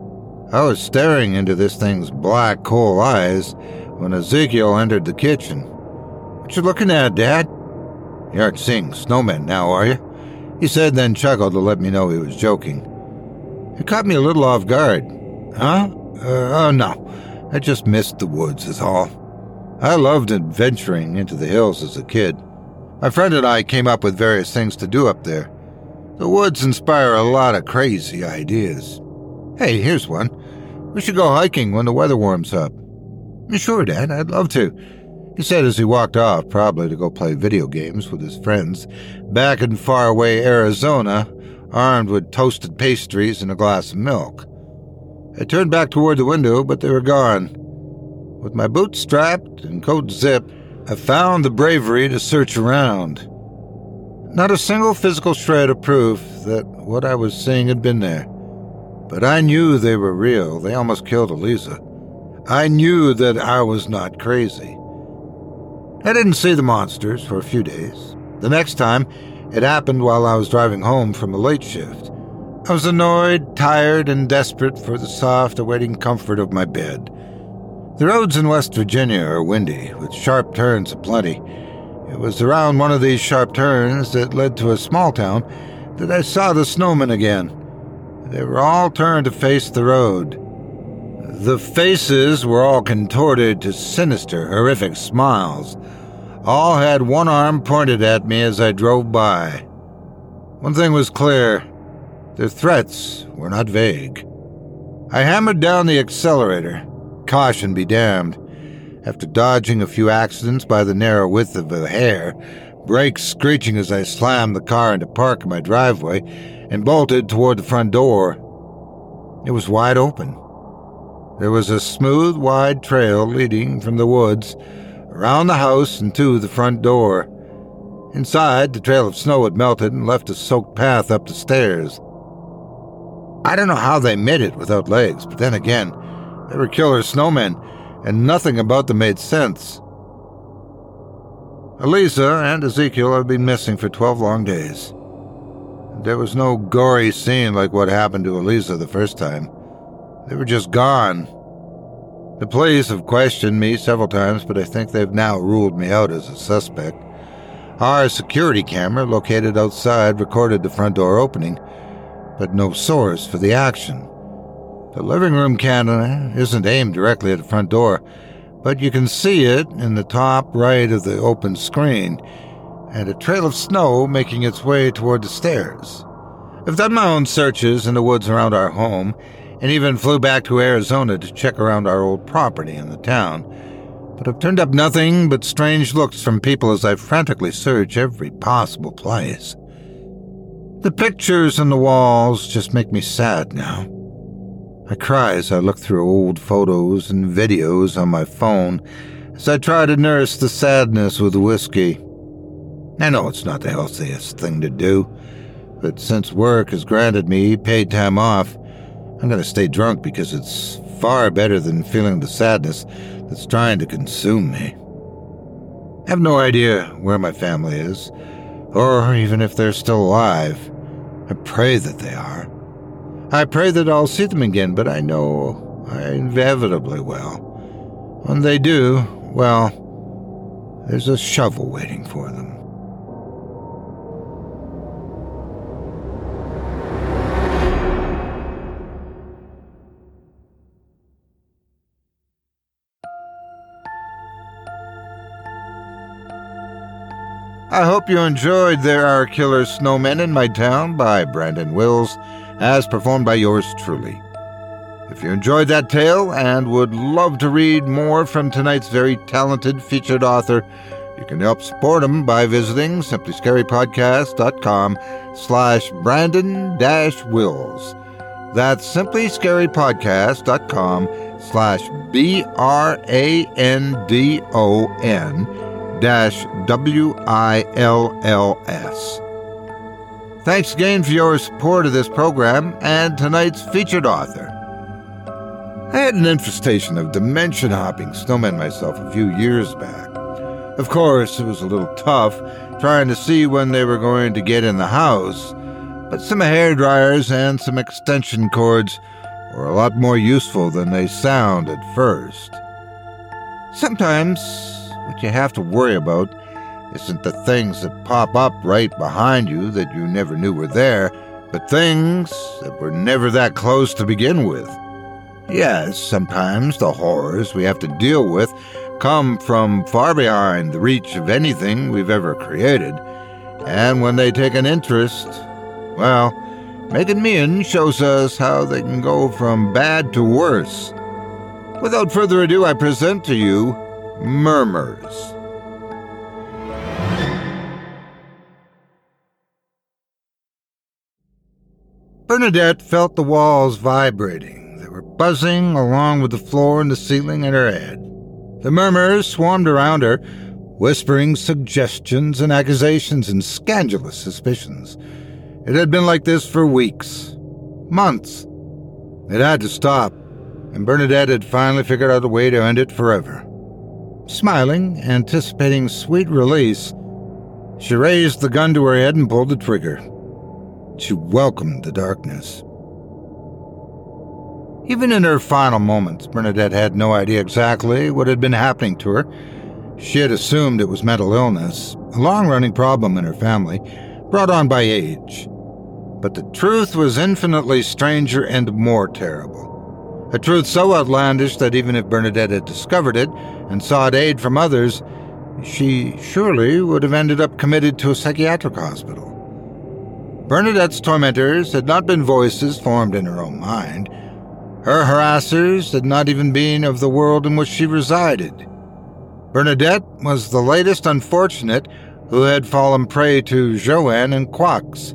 I was staring into this thing's black coal eyes when Ezekiel entered the kitchen. "What you looking at, Dad?" "You aren't seeing snowmen now, are you?" he said, then chuckled to let me know he was joking. It caught me a little off guard. "Huh? Oh no, I just missed the woods is all. I loved adventuring into the hills as a kid. My friend and I came up with various things to do up there. The woods inspire a lot of crazy ideas. Hey, here's one. We should go hiking when the weather warms up." "Sure, Dad, I'd love to," he said as he walked off, probably to go play video games with his friends, back in faraway Arizona, armed with toasted pastries and a glass of milk. I turned back toward the window, but they were gone. With my boots strapped and coat zipped, I found the bravery to search around. Not a single physical shred of proof that what I was seeing had been there. But I knew they were real. They almost killed Eliza. I knew that I was not crazy. I didn't see the monsters for a few days. The next time, it happened while I was driving home from a late shift. I was annoyed, tired, and desperate for the soft, awaiting comfort of my bed. The roads in West Virginia are windy, with sharp turns aplenty. It was around one of these sharp turns that led to a small town that I saw the snowmen again. They were all turned to face the road. The faces were all contorted to sinister, horrific smiles. All had one arm pointed at me as I drove by. One thing was clear. Their threats were not vague. I hammered down the accelerator. Caution be damned. After dodging a few accidents by the narrow width of a hair, brakes screeching as I slammed the car into park in my driveway and bolted toward the front door. It was wide open. There was a smooth, wide trail leading from the woods, around the house and to the front door. Inside, the trail of snow had melted and left a soaked path up the stairs. I don't know how they made it without legs, but then again, they were killer snowmen, and nothing about them made sense. Eliza and Ezekiel have been missing for 12 long days. There was no gory scene like what happened to Eliza the first time. They were just gone. The police have questioned me several times, but I think they've now ruled me out as a suspect. Our security camera located outside recorded the front door opening, but no source for the action. The living room camera isn't aimed directly at the front door, but you can see it in the top right of the open screen, and a trail of snow making its way toward the stairs. I've done my own searches in the woods around our home, and even flew back to Arizona to check around our old property in the town, but I've turned up nothing but strange looks from people as I frantically search every possible place. The pictures on the walls just make me sad now. I cry as I look through old photos and videos on my phone as I try to nurse the sadness with whiskey. I know it's not the healthiest thing to do, but since work has granted me paid time off, I'm going to stay drunk because it's far better than feeling the sadness that's trying to consume me. I have no idea where my family is, or even if they're still alive. I pray that they are. I pray that I'll see them again, but I know I inevitably will. When they do, well, there's a shovel waiting for them. I hope you enjoyed There Are Killer Snowmen in My Town by Brandon Wills, as performed by yours truly. If you enjoyed that tale and would love to read more from tonight's very talented featured author, you can help support him by visiting simplyscarypodcast.com/Brandon-Wills. That's simplyscarypodcast.com/BRANDON-WILLS. Thanks again for your support of this program and tonight's featured author. I had an infestation of dimension-hopping snowmen myself a few years back. Of course, it was a little tough trying to see when they were going to get in the house, but some hairdryers and some extension cords were a lot more useful than they sound at first. Sometimes what you have to worry about isn't the things that pop up right behind you that you never knew were there, but things that were never that close to begin with. Yes, sometimes the horrors we have to deal with come from far behind the reach of anything we've ever created, and when they take an interest, well, Megan Meehan shows us how they can go from bad to worse. Without further ado, I present to you Murmurs. Bernadette felt the walls vibrating. They were buzzing along with the floor and the ceiling in her head. The murmurs swarmed around her, whispering suggestions and accusations and scandalous suspicions. It had been like this for weeks, months. It had to stop, and Bernadette had finally figured out a way to end it forever. Smiling, anticipating sweet release, she raised the gun to her head and pulled the trigger. She welcomed the darkness. Even in her final moments, Bernadette had no idea exactly what had been happening to her. She had assumed it was mental illness, a long-running problem in her family, brought on by age. But the truth was infinitely stranger and more terrible. A truth so outlandish that even if Bernadette had discovered it and sought aid from others, she surely would have ended up committed to a psychiatric hospital. Bernadette's tormentors had not been voices formed in her own mind. Her harassers had not even been of the world in which she resided. Bernadette was the latest unfortunate who had fallen prey to Joanne and Quox,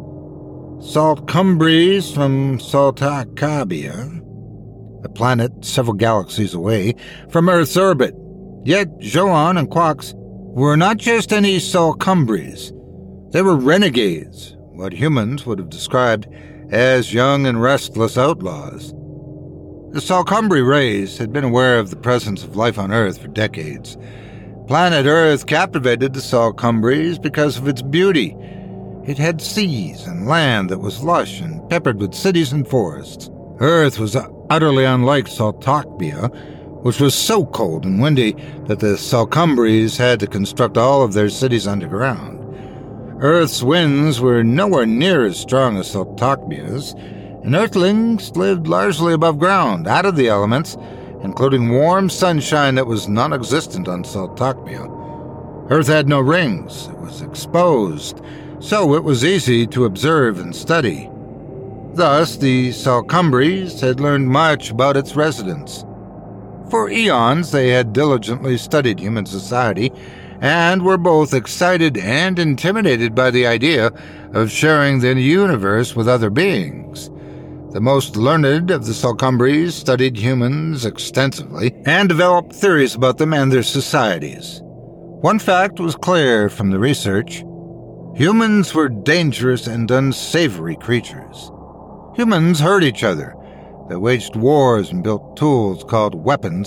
Saltcumbres from Saltacabia, a planet several galaxies away from Earth's orbit. Yet Joanne and Quox were not just any Saltcumbres. They were renegades, what humans would have described as young and restless outlaws. The Saltcumbri race had been aware of the presence of life on Earth for decades. Planet Earth captivated the Saltcumbres because of its beauty. It had seas and land that was lush and peppered with cities and forests. Earth was utterly unlike Saltacabia, which was so cold and windy that the Saltcumbres had to construct all of their cities underground. Earth's winds were nowhere near as strong as Saltacabia's, and Earthlings lived largely above ground, out of the elements, including warm sunshine that was non-existent on Saltacabia. Earth had no rings, it was exposed, so it was easy to observe and study. Thus, the Saltcumbres had learned much about its residents. For eons, they had diligently studied human society, and were both excited and intimidated by the idea of sharing the universe with other beings. The most learned of the Saltcumbres studied humans extensively and developed theories about them and their societies. One fact was clear from the research: humans were dangerous and unsavory creatures. Humans hurt each other. They waged wars and built tools called weapons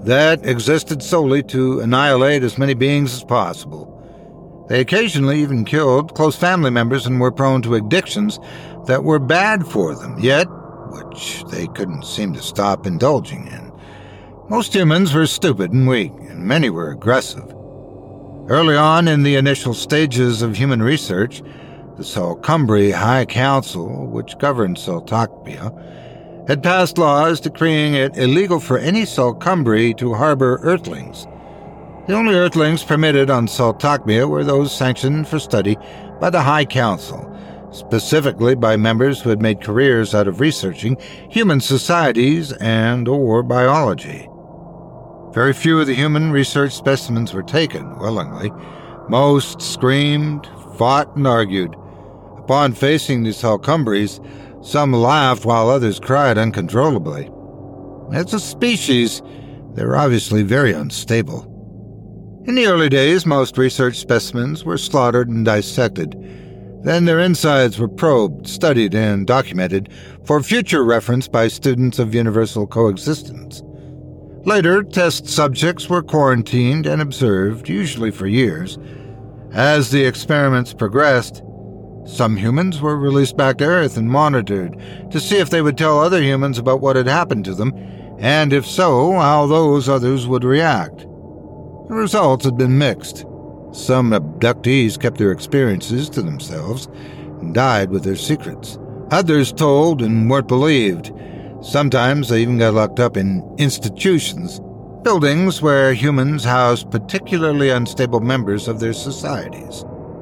that existed solely to annihilate as many beings as possible. They occasionally even killed close family members and were prone to addictions that were bad for them, yet which they couldn't seem to stop indulging in. Most humans were stupid and weak, and many were aggressive. Early on in the initial stages of human research, the Salcumbri High Council, which governed Saltaqbia, had passed laws decreeing it illegal for any Salcumbri to harbor Earthlings. The only Earthlings permitted on Saltaqbia were those sanctioned for study by the High Council, specifically by members who had made careers out of researching human societies and/or biology. Very few of the human research specimens were taken willingly. Most screamed, fought, and argued. Upon facing the Salcumbris, some laughed while others cried uncontrollably. As a species, they were obviously very unstable. In the early days, most research specimens were slaughtered and dissected. Then their insides were probed, studied, and documented for future reference by students of universal coexistence. Later, test subjects were quarantined and observed, usually for years. As the experiments progressed, some humans were released back to Earth and monitored to see if they would tell other humans about what had happened to them, and if so, how those others would react. The results had been mixed. Some abductees kept their experiences to themselves and died with their secrets. Others told and weren't believed. Sometimes they even got locked up in institutions, buildings where humans housed particularly unstable members of their societies.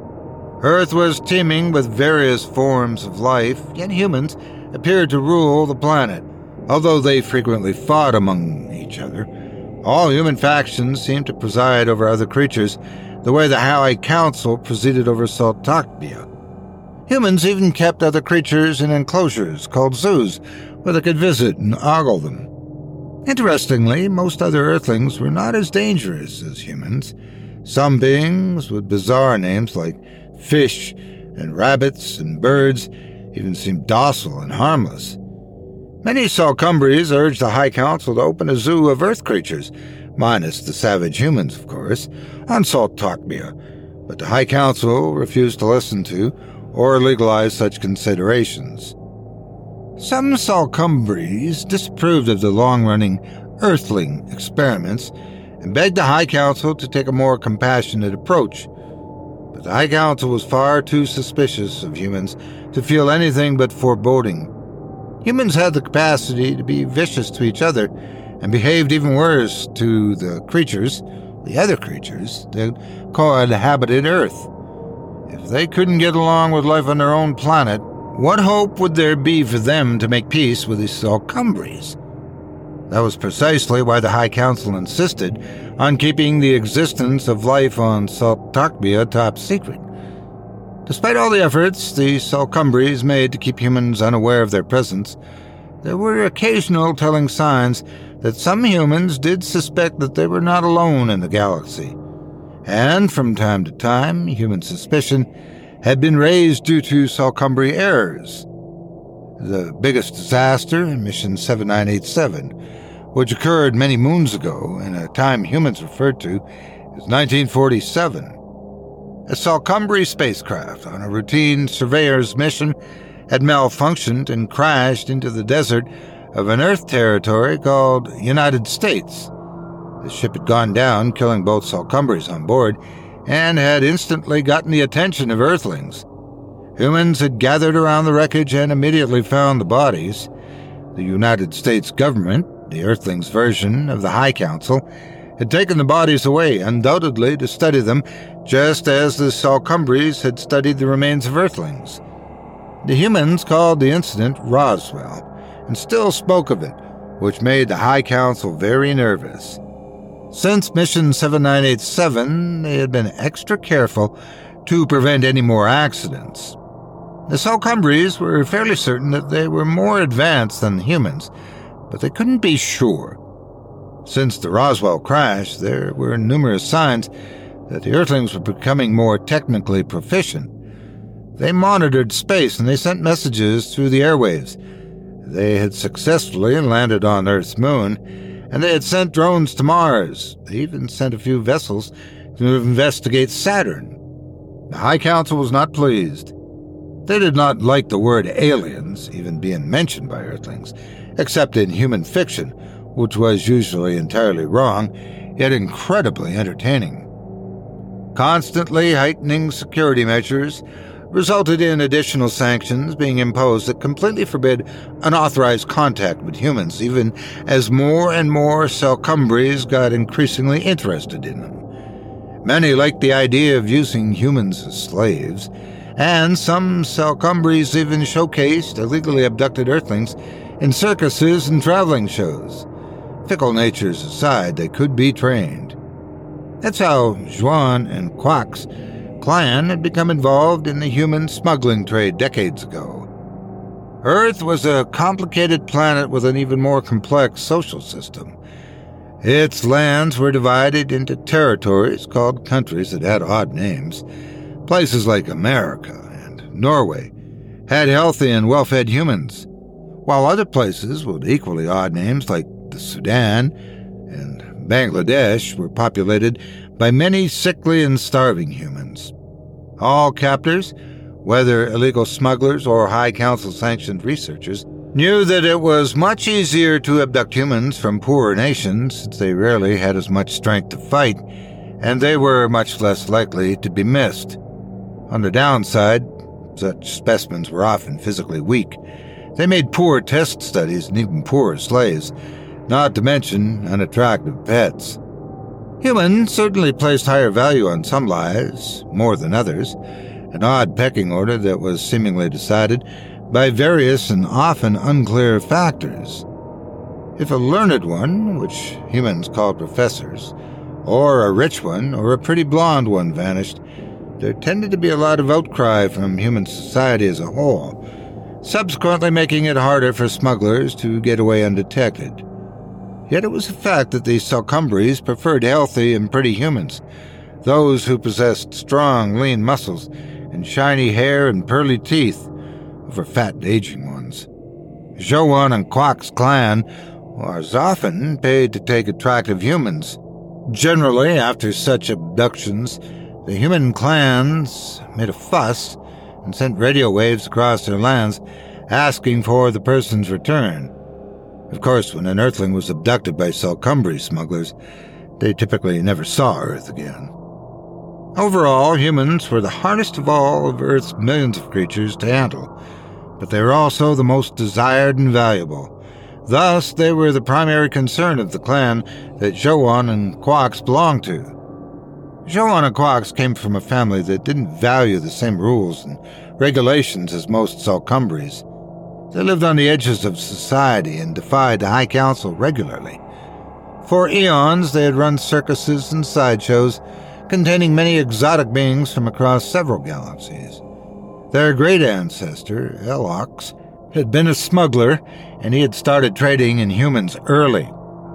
Earth was teeming with various forms of life, yet humans appeared to rule the planet. Although they frequently fought among each other, all human factions seemed to preside over other creatures the way the High Council presided over Saltaqbia. Humans even kept other creatures in enclosures called zoos, where they could visit and ogle them. Interestingly, most other Earthlings were not as dangerous as humans. Some beings with bizarre names like fish and rabbits and birds even seemed docile and harmless. Many Salcumbris urged the High Council to open a zoo of Earth creatures, minus the savage humans, of course, on Saltaqbia, but the High Council refused to listen to or legalize such considerations. Some Salcumbris disapproved of the long-running Earthling experiments and begged the High Council to take a more compassionate approach. But the High Council was far too suspicious of humans to feel anything but foreboding. Humans had the capacity to be vicious to each other and behaved even worse to the other creatures, that cohabited Earth. If they couldn't get along with life on their own planet, what hope would there be for them to make peace with the Salcumbris? That was precisely why the High Council insisted on keeping the existence of life on Saltaqbia top secret. Despite all the efforts the Salcumbris made to keep humans unaware of their presence, there were occasional telling signs that some humans did suspect that they were not alone in the galaxy. And from time to time, human suspicion had been raised due to Salcumbri errors. The biggest disaster, Mission 7987, which occurred many moons ago in a time humans referred to as 1947. A Salcumbri spacecraft on a routine surveyor's mission had malfunctioned and crashed into the desert of an Earth territory called United States. The ship had gone down, killing both Salcumbris on board, and had instantly gotten the attention of Earthlings. Humans had gathered around the wreckage and immediately found the bodies. The United States government, the Earthlings' version of the High Council, had taken the bodies away, undoubtedly to study them, just as the Salcumbris had studied the remains of Earthlings. The humans called the incident Roswell, and still spoke of it, which made the High Council very nervous. Since Mission 7987, they had been extra careful to prevent any more accidents. The Salcumbris were fairly certain that they were more advanced than the humans, but they couldn't be sure. Since the Roswell crash, there were numerous signs that the Earthlings were becoming more technically proficient. They monitored space and they sent messages through the airwaves. They had successfully landed on Earth's moon, and they had sent drones to Mars. They even sent a few vessels to investigate Saturn. The High Council was not pleased. They did not like the word aliens even being mentioned by Earthlings, except in human fiction, which was usually entirely wrong, yet incredibly entertaining. Constantly heightening security measures resulted in additional sanctions being imposed that completely forbid unauthorized contact with humans, even as more and more Selcumbres got increasingly interested in them. Many liked the idea of using humans as slaves, and some Selcumbres even showcased illegally abducted Earthlings in circuses and traveling shows. Fickle natures aside, they could be trained. That's how Juan and Quack's clan had become involved in the human smuggling trade decades ago. Earth was a complicated planet with an even more complex social system. Its lands were divided into territories called countries that had odd names. Places like America and Norway had healthy and well-fed humans, while other places with equally odd names like the Sudan and Bangladesh were populated by many sickly and starving humans. All captors, whether illegal smugglers or High Council-sanctioned researchers, knew that it was much easier to abduct humans from poorer nations since they rarely had as much strength to fight, and they were much less likely to be missed. On the downside, such specimens were often physically weak. They made poor test studies and even poorer slaves, not to mention unattractive pets. Humans certainly placed higher value on some lives, more than others, an odd pecking order that was seemingly decided by various and often unclear factors. If a learned one, which humans called professors, or a rich one, or a pretty blonde one vanished, there tended to be a lot of outcry from human society as a whole, subsequently making it harder for smugglers to get away undetected. Yet it was a fact that the Selcumbres preferred healthy and pretty humans, those who possessed strong, lean muscles and shiny hair and pearly teeth, over fat, aging ones. Joan and Quack's clan was often paid to take attractive humans. Generally, after such abductions, the human clans made a fuss and sent radio waves across their lands asking for the person's return. Of course, when an Earthling was abducted by Selcumbre smugglers, they typically never saw Earth again. Overall, humans were the hardest of all of Earth's millions of creatures to handle, but they were also the most desired and valuable. Thus, they were the primary concern of the clan that Joan and Quax belonged to. Joan and Quax came from a family that didn't value the same rules and regulations as most Selcumbres. They lived on the edges of society and defied the High Council regularly. For eons, they had run circuses and sideshows containing many exotic beings from across several galaxies. Their great ancestor, Elox, had been a smuggler, and he had started trading in humans early.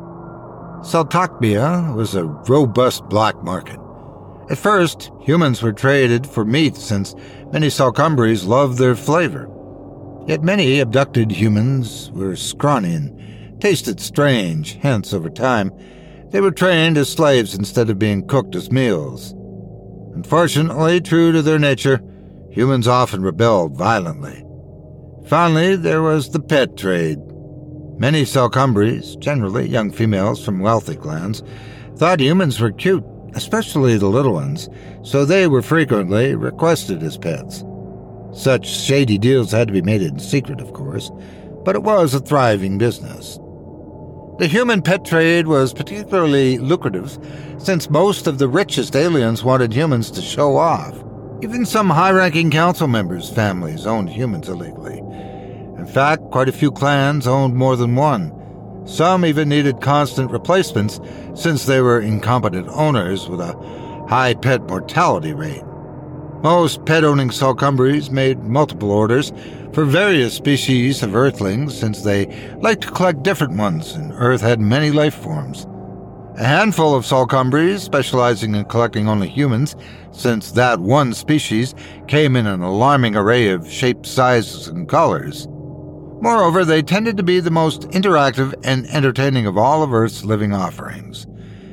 Seltokbia was a robust black market. At first, humans were traded for meat since many Selcumbres loved their flavor. Yet many abducted humans were scrawny and tasted strange, hence, over time, they were trained as slaves instead of being cooked as meals. Unfortunately, true to their nature, humans often rebelled violently. Finally, there was the pet trade. Many Selcumbres, generally young females from wealthy clans, thought humans were cute, especially the little ones, so they were frequently requested as pets. Such shady deals had to be made in secret, of course, but it was a thriving business. The human pet trade was particularly lucrative since most of the richest aliens wanted humans to show off. Even some high-ranking council members' families owned humans illegally. In fact, quite a few clans owned more than one. Some even needed constant replacements since they were incompetent owners with a high pet mortality rate. Most pet-owning Selcumbres made multiple orders for various species of Earthlings since they liked to collect different ones, and Earth had many life forms. A handful of Selcumbres specializing in collecting only humans, since that one species came in an alarming array of shapes, sizes, and colors. Moreover, they tended to be the most interactive and entertaining of all of Earth's living offerings.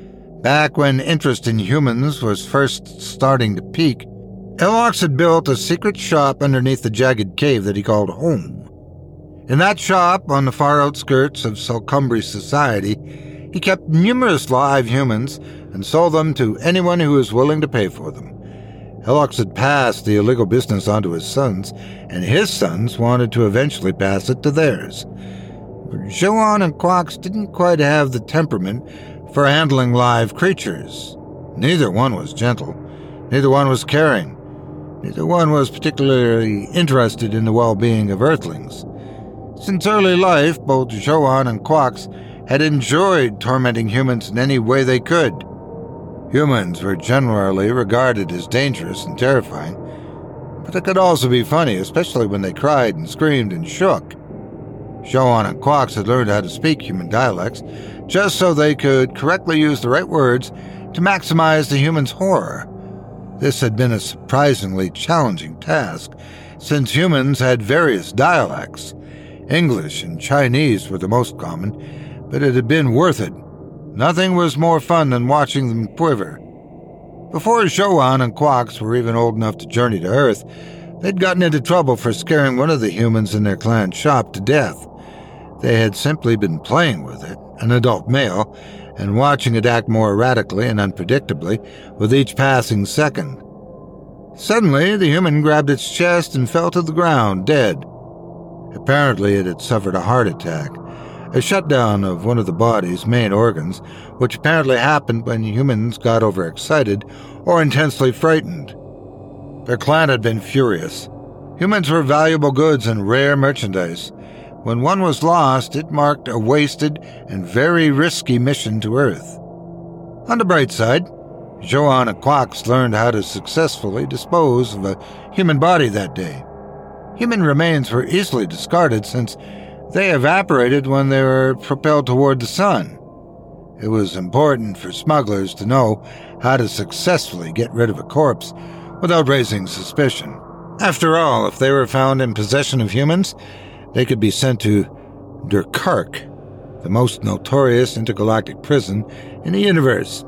Back when interest in humans was first starting to peak, Elox had built a secret shop underneath the jagged cave that he called home. In that shop, on the far outskirts of Salcumbri society, he kept numerous live humans and sold them to anyone who was willing to pay for them. Elox had passed the illegal business on to his sons, and his sons wanted to eventually pass it to theirs. But Joanne and Quox didn't quite have the temperament for handling live creatures. Neither one was gentle. Neither one was caring. Neither one was particularly interested in the well-being of Earthlings. Since early life, both Joanne and Quox had enjoyed tormenting humans in any way they could. Humans were generally regarded as dangerous and terrifying, but it could also be funny, especially when they cried and screamed and shook. Joanne and Quox had learned how to speak human dialects just so they could correctly use the right words to maximize the human's horror. This had been a surprisingly challenging task, since humans had various dialects. English and Chinese were the most common, but it had been worth it. Nothing was more fun than watching them quiver. Before Joanne and Quox were even old enough to journey to Earth, they'd gotten into trouble for scaring one of the humans in their clan shop to death. They had simply been playing with it, an adult male, and watching it act more erratically and unpredictably with each passing second. Suddenly, the human grabbed its chest and fell to the ground, dead. Apparently, it had suffered a heart attack, a shutdown of one of the body's main organs, which apparently happened when humans got overexcited or intensely frightened. Their clan had been furious. Humans were valuable goods and rare merchandise. When one was lost, it marked a wasted and very risky mission to Earth. On the bright side, Joanne and Quox learned how to successfully dispose of a human body that day. Human remains were easily discarded since they evaporated when they were propelled toward the sun. It was important for smugglers to know how to successfully get rid of a corpse without raising suspicion. After all, if they were found in possession of humans, they could be sent to Durkark, the most notorious intergalactic prison in the universe.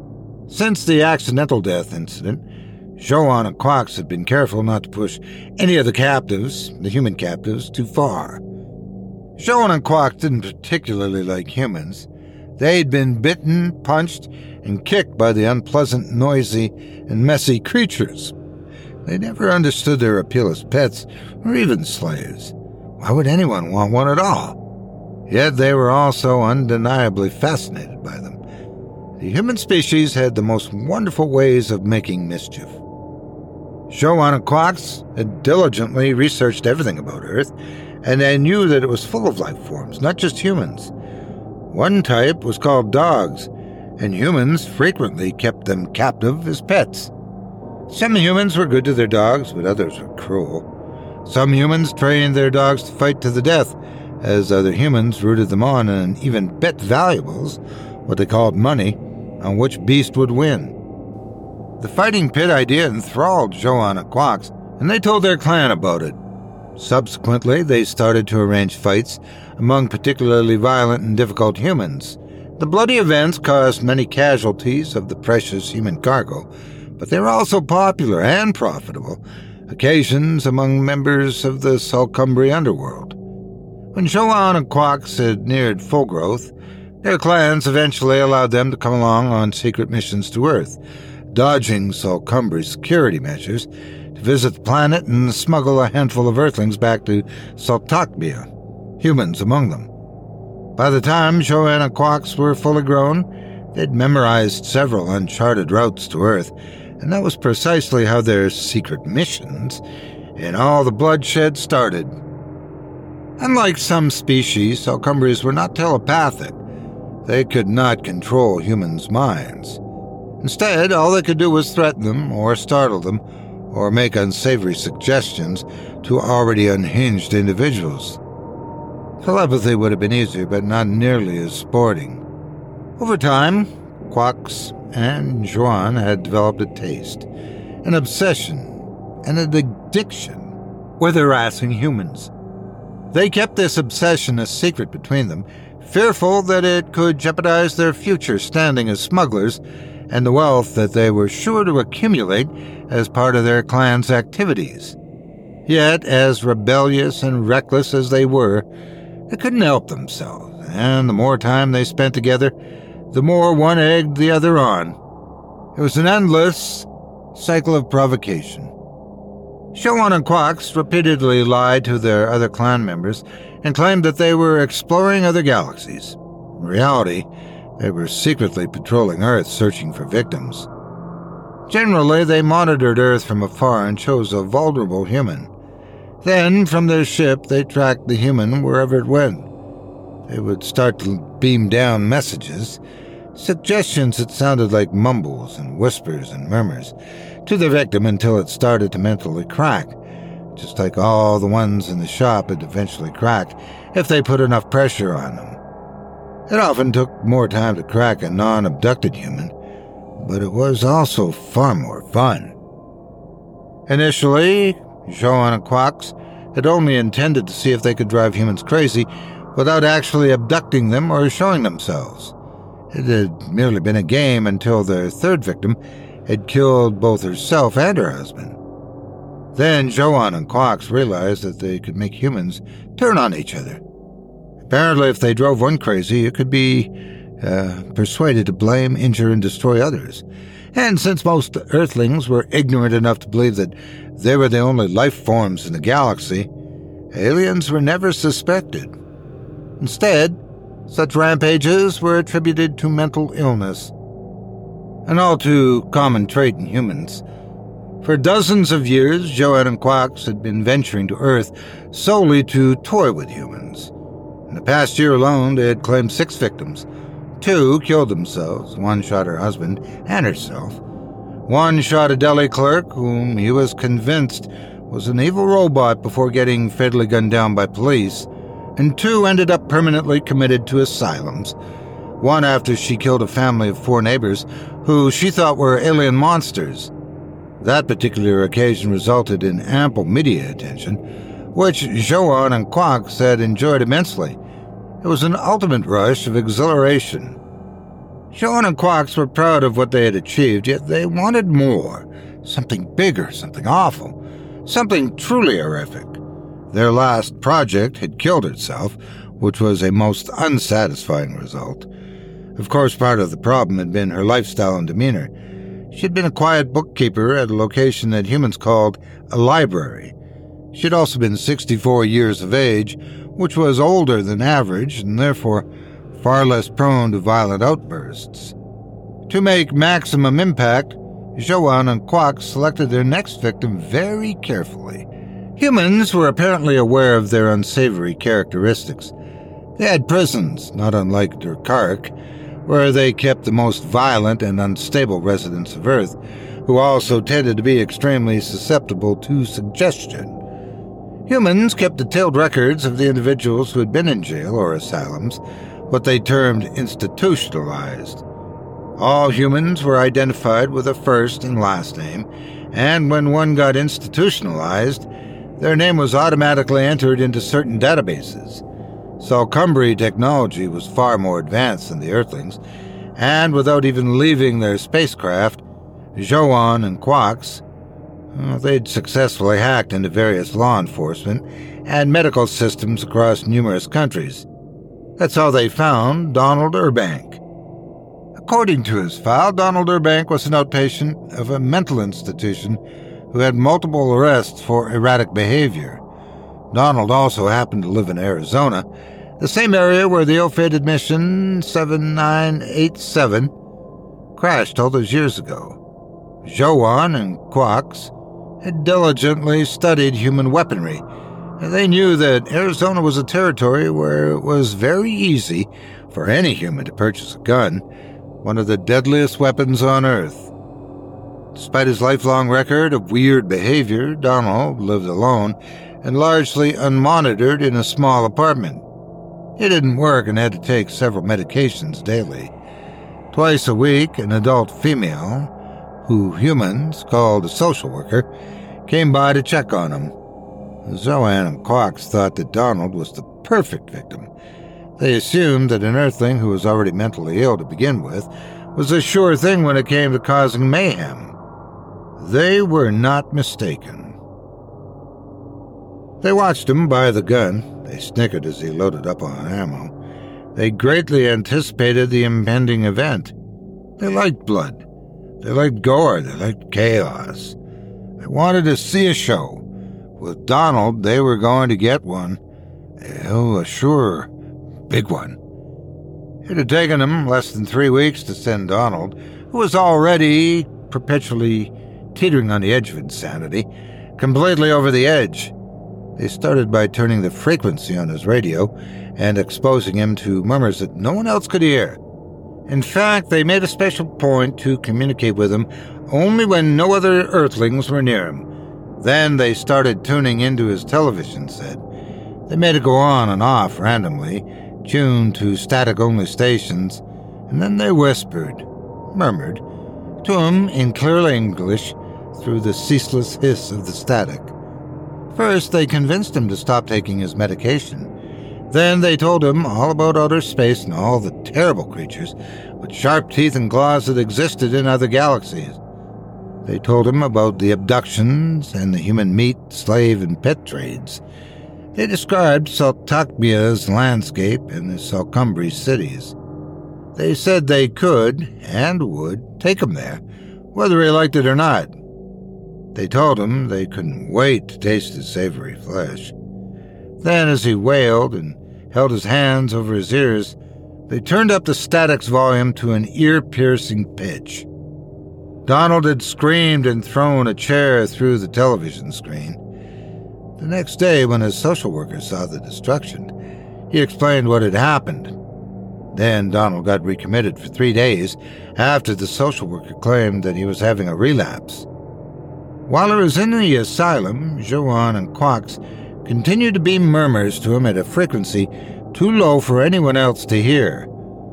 Since the accidental death incident, Joanne and Quox had been careful not to push any of the captives, the human captives, too far. Joanne and Quox didn't particularly like humans. They'd been bitten, punched, and kicked by the unpleasant, noisy, and messy creatures. They never understood their appeal as pets or even slaves. Why would anyone want one at all? Yet they were also undeniably fascinated by them. The human species had the most wonderful ways of making mischief. Joanne and Quox had diligently researched everything about Earth, and they knew that it was full of life forms, not just humans. One type was called dogs, and humans frequently kept them captive as pets. Some humans were good to their dogs, but others were cruel. Some humans trained their dogs to fight to the death, as other humans rooted them on and even bet valuables, what they called money, on which beast would win. The fighting pit idea enthralled Joanne and Quox, and they told their clan about it. Subsequently, they started to arrange fights among particularly violent and difficult humans. The bloody events caused many casualties of the precious human cargo, but they were also popular and profitable occasions among members of the Salcumbri underworld. When Joanne and Quox had neared full growth, their clans eventually allowed them to come along on secret missions to Earth, dodging Salcumbri's security measures to visit the planet and smuggle a handful of Earthlings back to Saltakbia, humans among them. By the time Joanne and Quox were fully grown, they'd memorized several uncharted routes to Earth, and that was precisely how their secret missions and all the bloodshed started. Unlike some species, Salcumbris were not telepathic. They could not control humans' minds. Instead, all they could do was threaten them, or startle them, or make unsavory suggestions to already unhinged individuals. Telepathy would have been easier, but not nearly as sporting. Over time, Quox and Joanne had developed a taste, an obsession, and an addiction with harassing humans. They kept this obsession a secret between them, fearful that it could jeopardize their future standing as smugglers and the wealth that they were sure to accumulate as part of their clan's activities. Yet, as rebellious and reckless as they were, they couldn't help themselves, and the more time they spent together, the more one egged the other on. It was an endless cycle of provocation. Showan and Quax repeatedly lied to their other clan members and claimed that they were exploring other galaxies. In reality, they were secretly patrolling Earth searching for victims. Generally, they monitored Earth from afar and chose a vulnerable human. Then, from their ship, they tracked the human wherever it went. They would start to beam down messages, suggestions that sounded like mumbles and whispers and murmurs, to the victim until it started to mentally crack, just like all the ones in the shop had eventually cracked if they put enough pressure on them. It often took more time to crack a non-abducted human, but it was also far more fun. Initially, Showan and Quax had only intended to see if they could drive humans crazy without actually abducting them or showing themselves. It had merely been a game until their third victim had killed both herself and her husband. Then Showan and Quax realized that they could make humans turn on each other. Apparently, if they drove one crazy, it could be persuaded to blame, injure, and destroy others. And since most Earthlings were ignorant enough to believe that they were the only life forms in the galaxy, aliens were never suspected. Instead, such rampages were attributed to mental illness, an all too common trait in humans. For dozens of years, Showan and Quax had been venturing to Earth solely to toy with humans. In the past year alone, they had claimed 6 victims. 2 killed themselves. 1 shot her husband and herself. 1 shot a deli clerk whom he was convinced was an evil robot before getting fatally gunned down by police. And 2 ended up permanently committed to asylums. 1 after she killed a family of 4 neighbors who she thought were alien monsters. That particular occasion resulted in ample media attention, which Showan and Quax had enjoyed immensely. It was an ultimate rush of exhilaration. Showan and Quax were proud of what they had achieved, yet they wanted more. Something bigger, something awful, something truly horrific. Their last project had killed itself, which was a most unsatisfying result. Of course, part of the problem had been her lifestyle and demeanor. She had been a quiet bookkeeper at a location that humans called a library. She had also been 64 years of age, which was older than average and therefore far less prone to violent outbursts. To make maximum impact, Showan and Quax selected their next victim very carefully. Humans were apparently aware of their unsavory characteristics. They had prisons, not unlike Durkark, where they kept the most violent and unstable residents of Earth, who also tended to be extremely susceptible to suggestion. Humans kept detailed records of the individuals who had been in jail or asylums, what they termed institutionalized. All humans were identified with a first and last name, and when one got institutionalized, their name was automatically entered into certain databases. Salcumbri technology was far more advanced than the Earthlings, and without even leaving their spacecraft, Showan and Quax, they'd successfully hacked into various law enforcement and medical systems across numerous countries. That's how they found Donald Urbank. According to his file, Donald Urbank was an outpatient of a mental institution who had multiple arrests for erratic behavior. Donald also happened to live in Arizona, the same area where the ill-fated mission 7987 crashed all those years ago. Showan and Quax had diligently studied human weaponry, and they knew that Arizona was a territory where it was very easy for any human to purchase a gun, one of the deadliest weapons on Earth. Despite his lifelong record of weird behavior, Donald lived alone and largely unmonitored in a small apartment. He didn't work and had to take several medications daily. Twice a week, an adult female, who humans called a social worker, came by to check on him. Zoan and Quox thought that Donald was the perfect victim. They assumed that an Earthling who was already mentally ill to begin with was a sure thing when it came to causing mayhem. They were not mistaken. They watched him buy the gun. They snickered as he loaded up on ammo. They greatly anticipated the impending event. They liked blood. They liked gore. They liked chaos. They wanted to see a show. With Donald, they were going to get one. Oh, a sure big one. It had taken them less than 3 weeks to send Donald, who was already perpetually teetering on the edge of insanity, completely over the edge. They started by turning the frequency on his radio and exposing him to murmurs that no one else could hear. In fact, they made a special point to communicate with him only when no other Earthlings were near him. Then they started tuning into his television set. They made it go on and off randomly, tuned to static-only stations, and then they murmured, to him in clear English through the ceaseless hiss of the static. First, they convinced him to stop taking his medication. Then they told him all about outer space and all the terrible creatures with sharp teeth and claws that existed in other galaxies. They told him about the abductions and the human meat, slave, and pet trades. They described Saltakmia's landscape and the Salcumbri cities. They said they could and would take him there, whether he liked it or not. They told him they couldn't wait to taste his savory flesh. Then, as he wailed and held his hands over his ears, they turned up the static's volume to an ear-piercing pitch. Donald had screamed and thrown a chair through the television screen. The next day, when his social worker saw the destruction, he explained what had happened. Then Donald got recommitted for 3 days after the social worker claimed that he was having a relapse. While he was in the asylum, Zoan and Quox continued to beam murmurs to him at a frequency too low for anyone else to hear.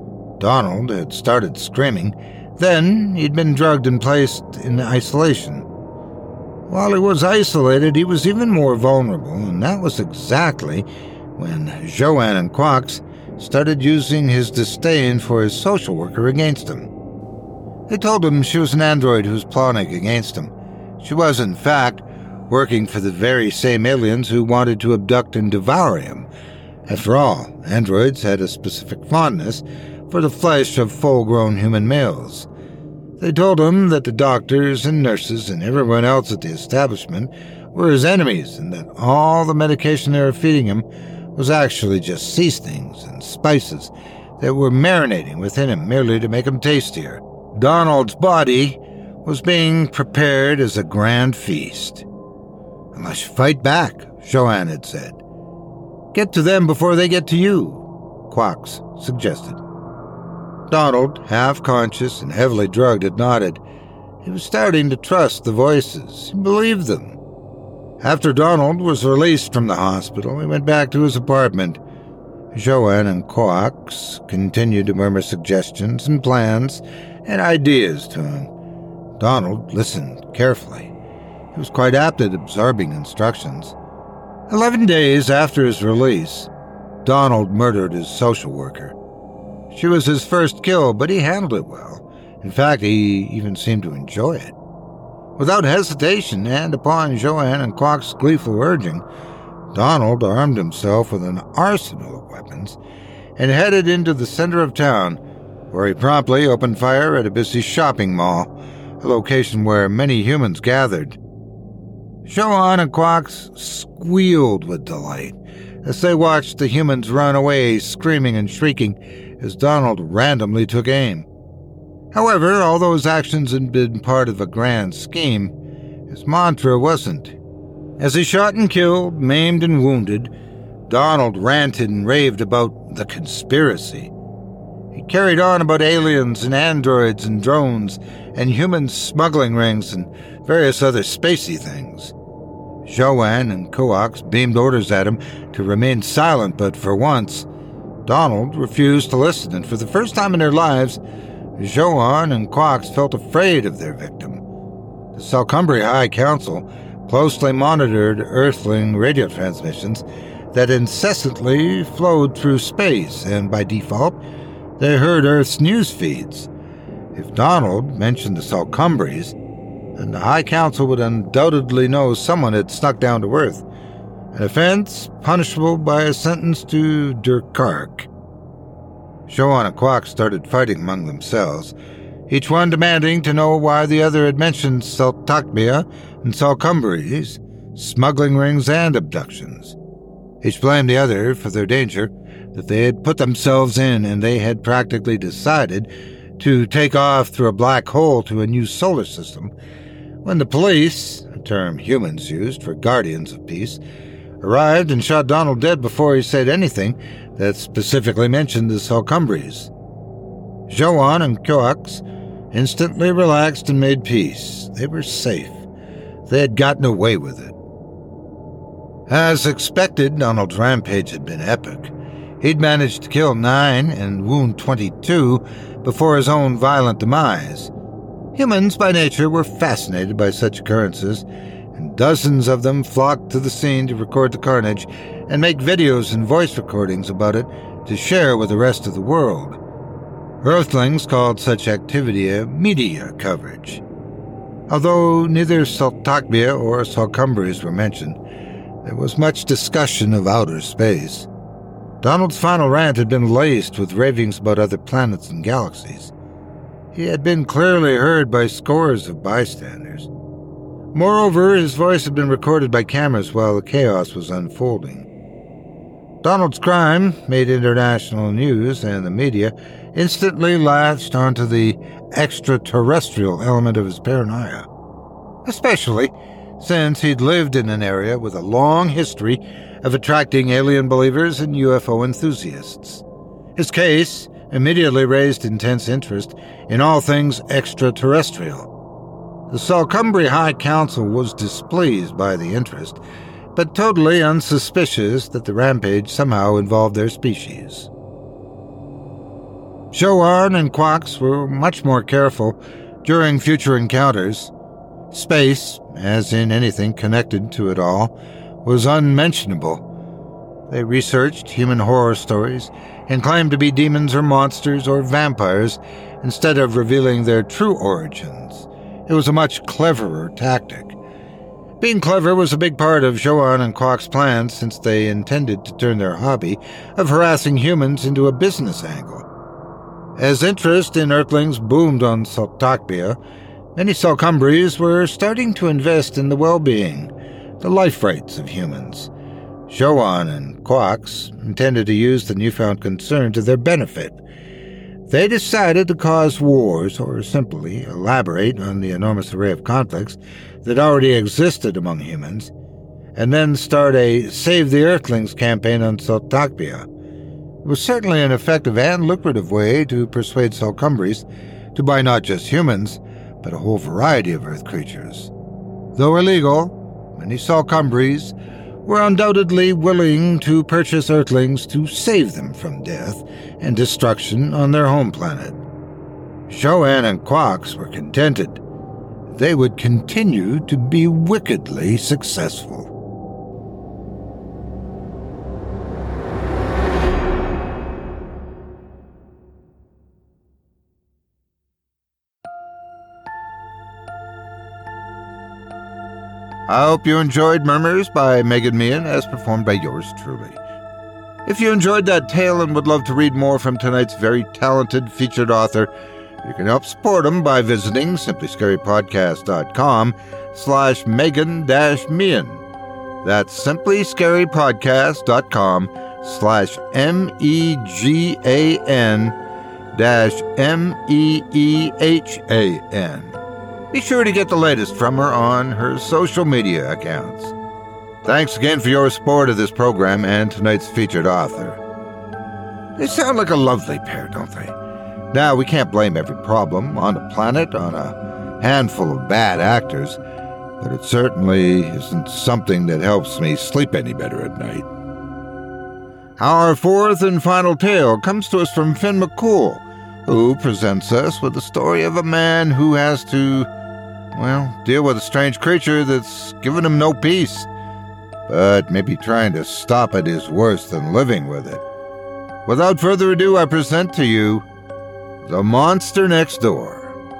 Donald had started screaming. Then he'd been drugged and placed in isolation. While he was isolated, he was even more vulnerable, and that was exactly when Zoan and Quox started using his disdain for his social worker against him. They told him she was an android who was plotting against him. She was, in fact, working for the very same aliens who wanted to abduct and devour him. After all, androids had a specific fondness for the flesh of full-grown human males. They told him that the doctors and nurses and everyone else at the establishment were his enemies, and that all the medication they were feeding him was actually just seasonings and spices that were marinating within him merely to make him tastier. Donald's body was being prepared as a grand feast. "Unless you fight back," Zoan had said. "Get to them before they get to you," Quox suggested. Donald, half-conscious and heavily drugged, had nodded. He was starting to trust the voices. He believed them. After Donald was released from the hospital, he went back to his apartment. Zoan and Quox continued to murmur suggestions and plans and ideas to him. Donald listened carefully. He was quite apt at absorbing instructions. 11 days after his release, Donald murdered his social worker. She was his first kill, but he handled it well. In fact, he even seemed to enjoy it. Without hesitation, and upon Zoan and Quox's gleeful urging, Donald armed himself with an arsenal of weapons and headed into the center of town, where he promptly opened fire at a busy shopping mall, a location where many humans gathered. Zoan and Quox squealed with delight as they watched the humans run away, screaming and shrieking as Donald randomly took aim. However, although his actions had been part of a grand scheme, his mantra wasn't. As he shot and killed, maimed and wounded, Donald ranted and raved about the conspiracy. He carried on about aliens and androids and drones and human smuggling rings and various other spacey things. Zoan and Quox beamed orders at him to remain silent, but for once, Donald refused to listen, and for the first time in their lives, Zoan and Quox felt afraid of their victim. The Salcumbri High Council closely monitored Earthling radio transmissions that incessantly flowed through space, and by default, they heard Earth's news feeds. If Donald mentioned the Salcumbres, then the High Council would undoubtedly know someone had snuck down to Earth, an offense punishable by a sentence to Durkark. Shoan and Quack started fighting among themselves, each one demanding to know why the other had mentioned Saltakbia and Salcumbres, smuggling rings and abductions. Each blamed the other for their danger that they had put themselves in, and they had practically decided to take off through a black hole to a new solar system, when the police, a term humans used for guardians of peace, arrived and shot Donald dead before he said anything that specifically mentioned the Salcumbres. Shoan and Quax instantly relaxed and made peace. They were safe. They had gotten away with it. As expected, Donald's rampage had been epic. He'd managed to kill 9 and wound 22 before his own violent demise. Humans by nature were fascinated by such occurrences, and dozens of them flocked to the scene to record the carnage and make videos and voice recordings about it to share with the rest of the world. Earthlings called such activity a media coverage. Although neither Saltakbia or Salcumbres were mentioned, there was much discussion of outer space. Donald's final rant had been laced with ravings about other planets and galaxies. He had been clearly heard by scores of bystanders. Moreover, his voice had been recorded by cameras while the chaos was unfolding. Donald's crime made international news, and the media instantly latched onto the extraterrestrial element of his paranoia, especially since he'd lived in an area with a long history of attracting alien believers and UFO enthusiasts. His case immediately raised intense interest in all things extraterrestrial. The Salcumbri High Council was displeased by the interest, but totally unsuspicious that the rampage somehow involved their species. Shoan and Quax were much more careful during future encounters. Space, as in anything connected to it all, was unmentionable. They researched human horror stories and claimed to be demons or monsters or vampires instead of revealing their true origins. It was a much cleverer tactic. Being clever was a big part of Shoan and Quack's plans, since they intended to turn their hobby of harassing humans into a business angle. As interest in Earthlings boomed on Saltakbia, many Salcumbres were starting to invest in the well-being, the life rights of humans. Shoan and Quax intended to use the newfound concern to their benefit. They decided to cause wars, or simply elaborate on the enormous array of conflicts that already existed among humans, and then start a Save the Earthlings campaign on Saltakbia. It was certainly an effective and lucrative way to persuade Salcumbres to buy not just humans, but a whole variety of Earth creatures. Though illegal, many Salcumbres were undoubtedly willing to purchase Earthlings to save them from death and destruction on their home planet. Shoan and Quax were contented. They would continue to be wickedly successful. I hope you enjoyed Murmurs by Megan Meehan, as performed by yours truly. If you enjoyed that tale and would love to read more from tonight's very talented featured author, you can help support him by visiting simplyscarypodcast.com/Megan-Meehan. That's simplyscarypodcast.com/MEGAN-MEEHAN. Be sure to get the latest from her on her social media accounts. Thanks again for your support of this program and tonight's featured author. They sound like a lovely pair, don't they? Now, we can't blame every problem on a planet on a handful of bad actors, but it certainly isn't something that helps me sleep any better at night. Our fourth and final tale comes to us from Finn McCool, who presents us with the story of a man who has to deal with a strange creature that's given him no peace. But maybe trying to stop it is worse than living with it. Without further ado, I present to you The Monster Next Door.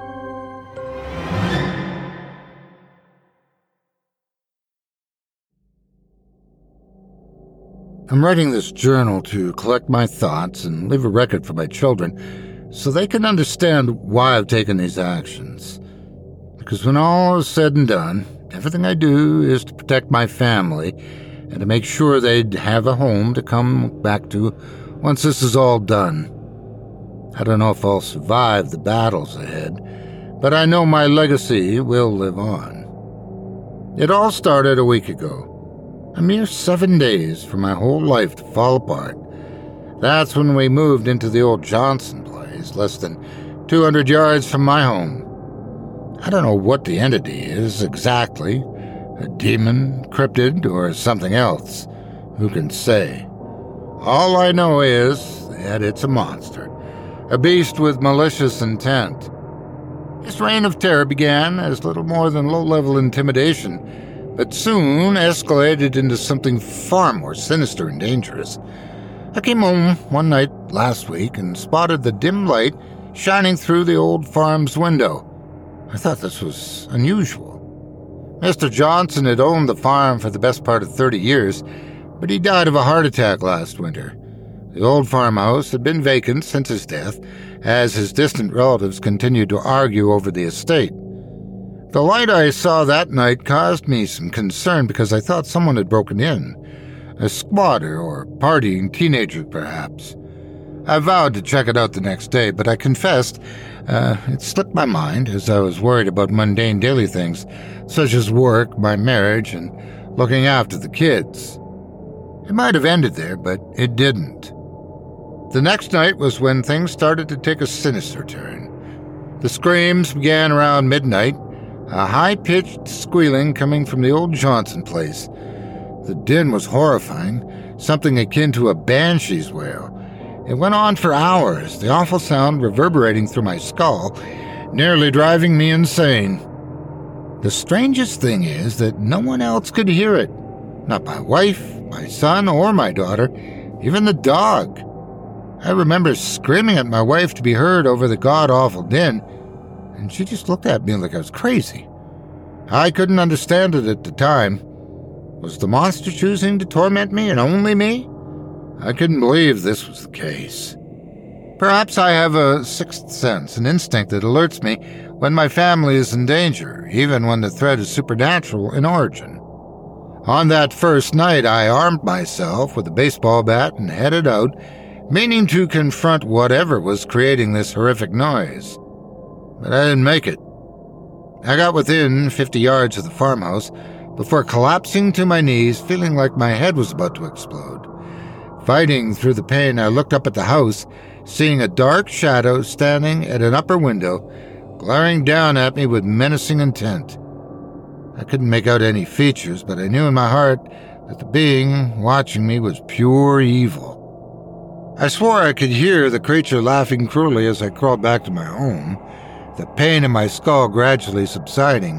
I'm writing this journal to collect my thoughts and leave a record for my children so they can understand why I've taken these actions. Because when all is said and done, everything I do is to protect my family and to make sure they'd have a home to come back to once this is all done. I don't know if I'll survive the battles ahead, but I know my legacy will live on. It all started a week ago. A mere 7 days for my whole life to fall apart. That's when we moved into the old Johnson place, less than 200 yards from my home. I don't know what the entity is exactly. A demon, cryptid, or something else. Who can say? All I know is that it's a monster. A beast with malicious intent. This reign of terror began as little more than low-level intimidation, but soon escalated into something far more sinister and dangerous. I came home one night last week and spotted the dim light shining through the old farm's window. I thought this was unusual. Mr. Johnson had owned the farm for the best part of 30 years, but he died of a heart attack last winter. The old farmhouse had been vacant since his death, as his distant relatives continued to argue over the estate. The light I saw that night caused me some concern because I thought someone had broken in. A squatter or partying teenager, perhaps. I vowed to check it out the next day, but I confessed it slipped my mind as I was worried about mundane daily things, such as work, my marriage, and looking after the kids. It might have ended there, but it didn't. The next night was when things started to take a sinister turn. The screams began around midnight, a high-pitched squealing coming from the old Johnson place. The din was horrifying, something akin to a banshee's wail. It went on for hours, the awful sound reverberating through my skull, nearly driving me insane. The strangest thing is that no one else could hear it. Not my wife, my son, or my daughter, even the dog. I remember screaming at my wife to be heard over the god-awful din, and she just looked at me like I was crazy. I couldn't understand it at the time. Was the monster choosing to torment me and only me? I couldn't believe this was the case. Perhaps I have a sixth sense, an instinct that alerts me when my family is in danger, even when the threat is supernatural in origin. On that first night, I armed myself with a baseball bat and headed out, meaning to confront whatever was creating this horrific noise. But I didn't make it. I got within 50 yards of the farmhouse before collapsing to my knees, feeling like my head was about to explode. Fighting through the pain, I looked up at the house, seeing a dark shadow standing at an upper window, glaring down at me with menacing intent. I couldn't make out any features, but I knew in my heart that the being watching me was pure evil. I swore I could hear the creature laughing cruelly as I crawled back to my home, the pain in my skull gradually subsiding.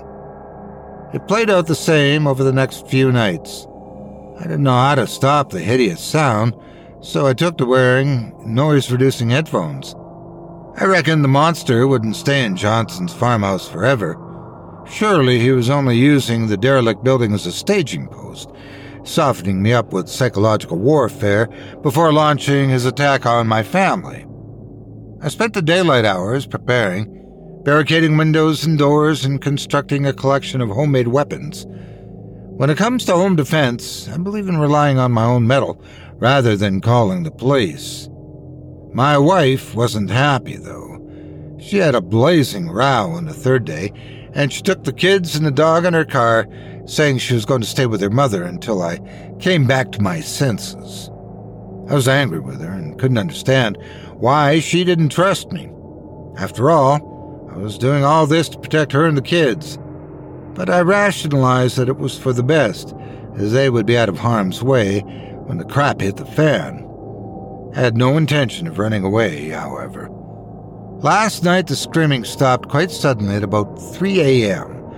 It played out the same over the next few nights. I didn't know how to stop the hideous sound, so I took to wearing noise-reducing headphones. I reckoned the monster wouldn't stay in Johnson's farmhouse forever. Surely he was only using the derelict building as a staging post, softening me up with psychological warfare before launching his attack on my family. I spent the daylight hours preparing, barricading windows and doors, and constructing a collection of homemade weapons. When it comes to home defense, I believe in relying on my own mettle rather than calling the police. My wife wasn't happy, though. She had a blazing row on the third day, and she took the kids and the dog in her car, saying she was going to stay with her mother until I came back to my senses. I was angry with her and couldn't understand why she didn't trust me. After all, I was doing all this to protect her and the kids. But I rationalized that it was for the best, as they would be out of harm's way when the crap hit the fan. I had no intention of running away, however. Last night the screaming stopped quite suddenly at about 3 a.m.,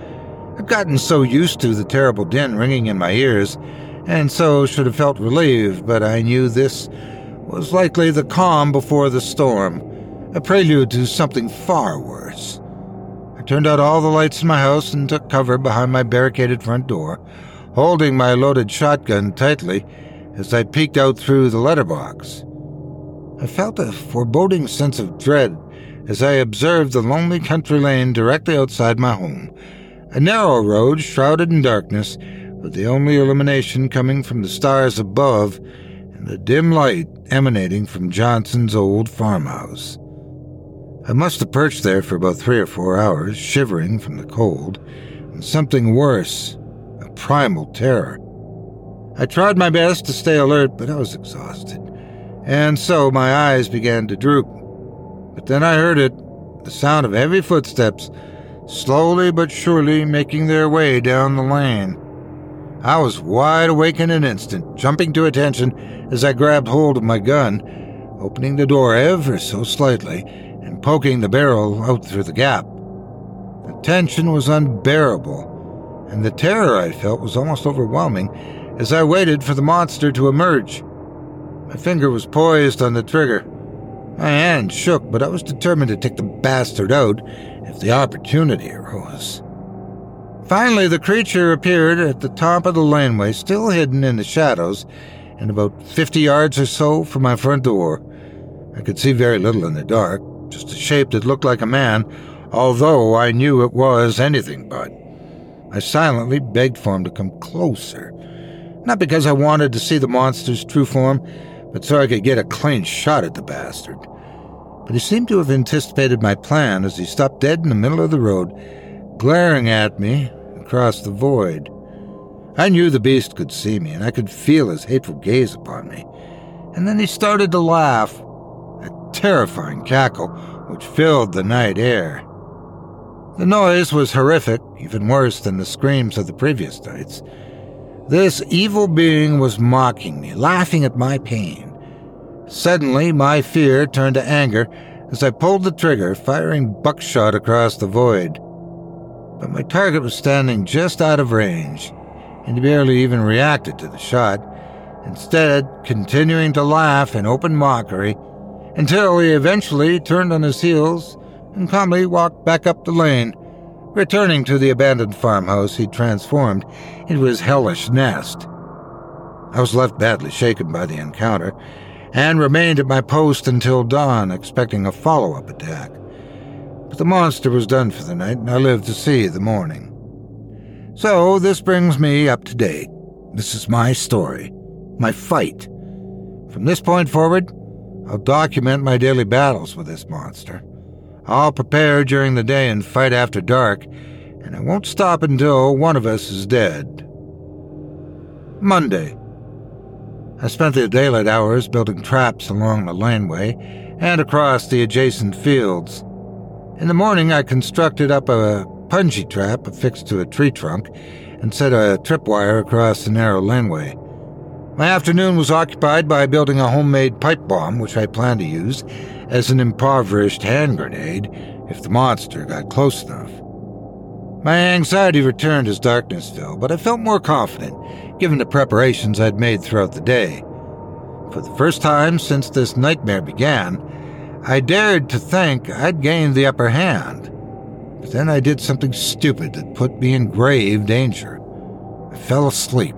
I'd gotten so used to the terrible din ringing in my ears, and so should have felt relieved, but I knew this was likely the calm before the storm, a prelude to something far worse. I turned out all the lights in my house and took cover behind my barricaded front door, holding my loaded shotgun tightly as I peeked out through the letterbox. I felt a foreboding sense of dread as I observed the lonely country lane directly outside my home, a narrow road shrouded in darkness, with the only illumination coming from the stars above and the dim light emanating from Johnson's old farmhouse. I must have perched there for about 3 or 4 hours, shivering from the cold, and something worse, a primal terror. I tried my best to stay alert, but I was exhausted, and so my eyes began to droop. But then I heard it, the sound of heavy footsteps, slowly but surely making their way down the lane. I was wide awake in an instant, jumping to attention as I grabbed hold of my gun, opening the door ever so slightly and poking the barrel out through the gap. The tension was unbearable, and the terror I felt was almost overwhelming as I waited for the monster to emerge. My finger was poised on the trigger. My hand shook, but I was determined to take the bastard out if the opportunity arose. Finally, the creature appeared at the top of the laneway, still hidden in the shadows, and about 50 yards or so from my front door. I could see very little in the dark, just a shape that looked like a man, although I knew it was anything but. I silently begged for him to come closer, not because I wanted to see the monster's true form, but so I could get a clean shot at the bastard. But he seemed to have anticipated my plan as he stopped dead in the middle of the road, glaring at me across the void. I knew the beast could see me, and I could feel his hateful gaze upon me. And then he started to laugh, a terrifying cackle which filled the night air. The noise was horrific, even worse than the screams of the previous nights. This evil being was mocking me, laughing at my pain. Suddenly, my fear turned to anger as I pulled the trigger, firing buckshot across the void. But my target was standing just out of range, and he barely even reacted to the shot, instead continuing to laugh in open mockery until he eventually turned on his heels and calmly walked back up the lane, returning to the abandoned farmhouse he'd transformed into his hellish nest. I was left badly shaken by the encounter and remained at my post until dawn, expecting a follow-up attack. But the monster was done for the night, and I lived to see the morning. So this brings me up to date. This is my story, my fight. From this point forward, I'll document my daily battles with this monster. I'll prepare during the day and fight after dark, and I won't stop until one of us is dead. Monday. I spent the daylight hours building traps along the laneway and across the adjacent fields. In the morning, I constructed up a punji trap affixed to a tree trunk and set a tripwire across the narrow laneway. My afternoon was occupied by building a homemade pipe bomb, which I planned to use as an impoverished hand grenade if the monster got close enough. My anxiety returned as darkness fell, but I felt more confident, given the preparations I'd made throughout the day. For the first time since this nightmare began, I dared to think I'd gained the upper hand. But then I did something stupid that put me in grave danger. I fell asleep.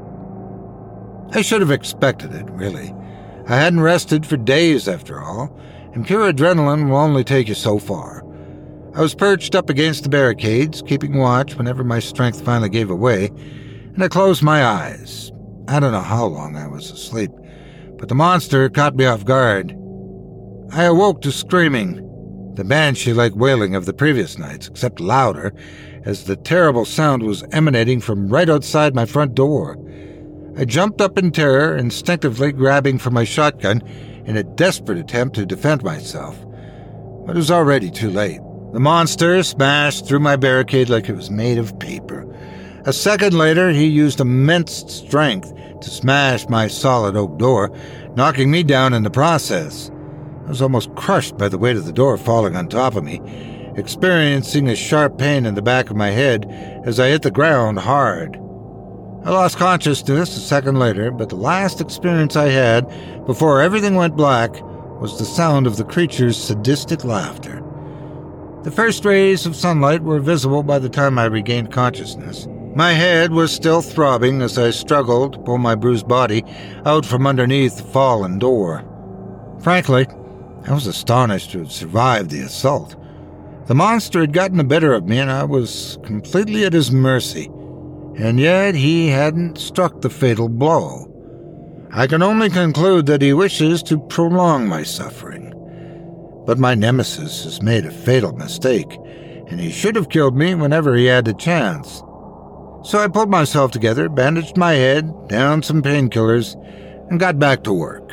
I should have expected it, really. I hadn't rested for days, after all, and pure adrenaline will only take you so far. I was perched up against the barricades, keeping watch whenever my strength finally gave away, and I closed my eyes. I don't know how long I was asleep, but the monster caught me off guard. I awoke to screaming, the banshee-like wailing of the previous nights, except louder, as the terrible sound was emanating from right outside my front door. I jumped up in terror, instinctively grabbing for my shotgun in a desperate attempt to defend myself. But it was already too late. The monster smashed through my barricade like it was made of paper. A second later, he used immense strength to smash my solid oak door, knocking me down in the process. I was almost crushed by the weight of the door falling on top of me, experiencing a sharp pain in the back of my head as I hit the ground hard. I lost consciousness a second later, but the last experience I had before everything went black was the sound of the creature's sadistic laughter. The first rays of sunlight were visible by the time I regained consciousness. My head was still throbbing as I struggled to pull my bruised body out from underneath the fallen door. Frankly, I was astonished to have survived the assault. The monster had gotten the better of me, and I was completely at his mercy. And yet he hadn't struck the fatal blow. I can only conclude that he wishes to prolong my suffering. But my nemesis has made a fatal mistake, and he should have killed me whenever he had the chance. So I pulled myself together, bandaged my head, downed some painkillers, and got back to work.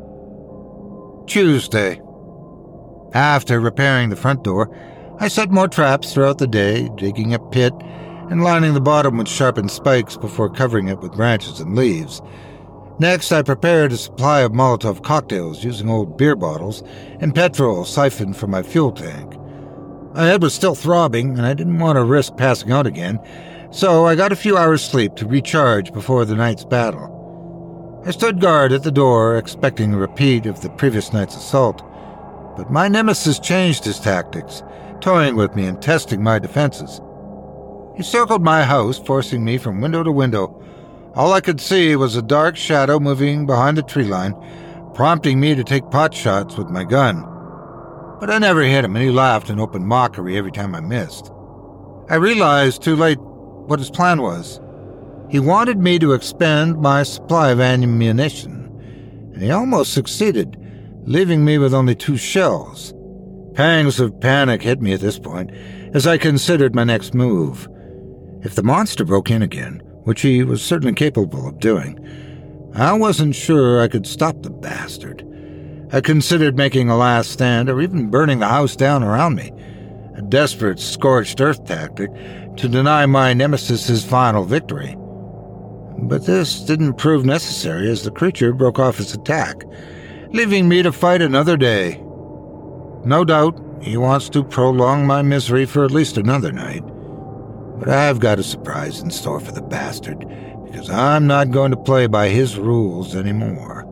Tuesday. After repairing the front door, I set more traps throughout the day, digging a pit and lining the bottom with sharpened spikes before covering it with branches and leaves. Next, I prepared a supply of Molotov cocktails using old beer bottles and petrol siphoned from my fuel tank. My head was still throbbing, and I didn't want to risk passing out again, so I got a few hours' sleep to recharge before the night's battle. I stood guard at the door, expecting a repeat of the previous night's assault, but my nemesis changed his tactics, toying with me and testing my defenses. He circled my house, forcing me from window to window. All I could see was a dark shadow moving behind the tree line, prompting me to take pot shots with my gun. But I never hit him, and he laughed in open mockery every time I missed. I realized too late what his plan was. He wanted me to expend my supply of ammunition, and he almost succeeded, leaving me with only 2 shells. Pangs of panic hit me at this point as I considered my next move. If the monster broke in again, which he was certainly capable of doing, I wasn't sure I could stop the bastard. I considered making a last stand or even burning the house down around me, a desperate scorched earth tactic to deny my nemesis his final victory. But this didn't prove necessary as the creature broke off his attack, leaving me to fight another day. No doubt he wants to prolong my misery for at least another night. But I've got a surprise in store for the bastard, because I'm not going to play by his rules anymore.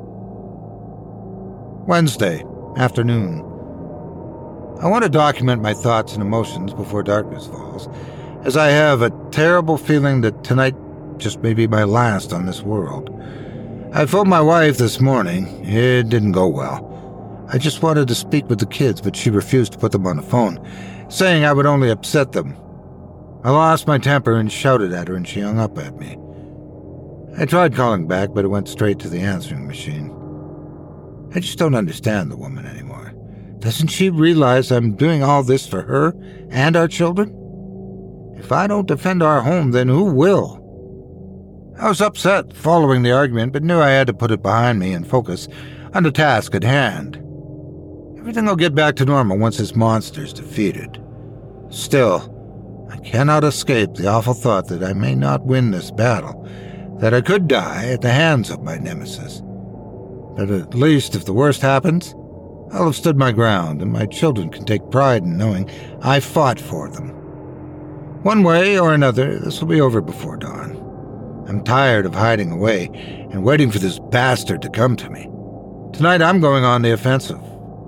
Wednesday, afternoon. I want to document my thoughts and emotions before darkness falls, as I have a terrible feeling that tonight just may be my last on this world. I phoned my wife this morning. It didn't go well. I just wanted to speak with the kids, but she refused to put them on the phone, saying I would only upset them. I lost my temper and shouted at her, and she hung up at me. I tried calling back, but it went straight to the answering machine. I just don't understand the woman anymore. Doesn't she realize I'm doing all this for her and our children? If I don't defend our home, then who will? I was upset following the argument, but knew I had to put it behind me and focus on the task at hand. Everything will get back to normal once this monster's defeated. Still, I cannot escape the awful thought that I may not win this battle, that I could die at the hands of my nemesis. But at least if the worst happens, I'll have stood my ground, and my children can take pride in knowing I fought for them. One way or another, this will be over before dawn. I'm tired of hiding away and waiting for this bastard to come to me. Tonight I'm going on the offensive.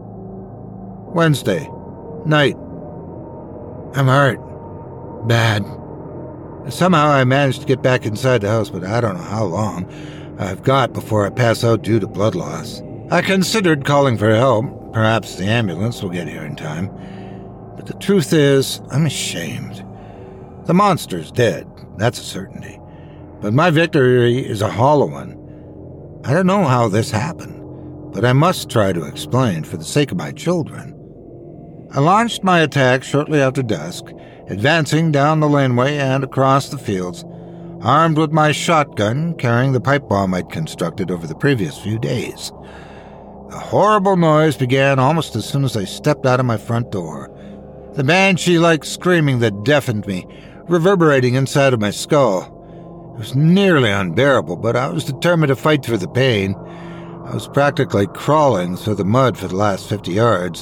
Wednesday, night. I'm hurt. Bad. Somehow I managed to get back inside the house, but I don't know how long I've got before I pass out due to blood loss. I considered calling for help. Perhaps the ambulance will get here in time. But the truth is, I'm ashamed. The monster's dead, that's a certainty. But my victory is a hollow one. I don't know how this happened, but I must try to explain for the sake of my children. I launched my attack shortly after dusk, advancing down the laneway and across the fields, armed with my shotgun carrying the pipe bomb I'd constructed over the previous few days. The horrible noise began almost as soon as I stepped out of my front door. The banshee-like screaming that deafened me, reverberating inside of my skull. It was nearly unbearable, but I was determined to fight through the pain. I was practically crawling through the mud for the last 50 yards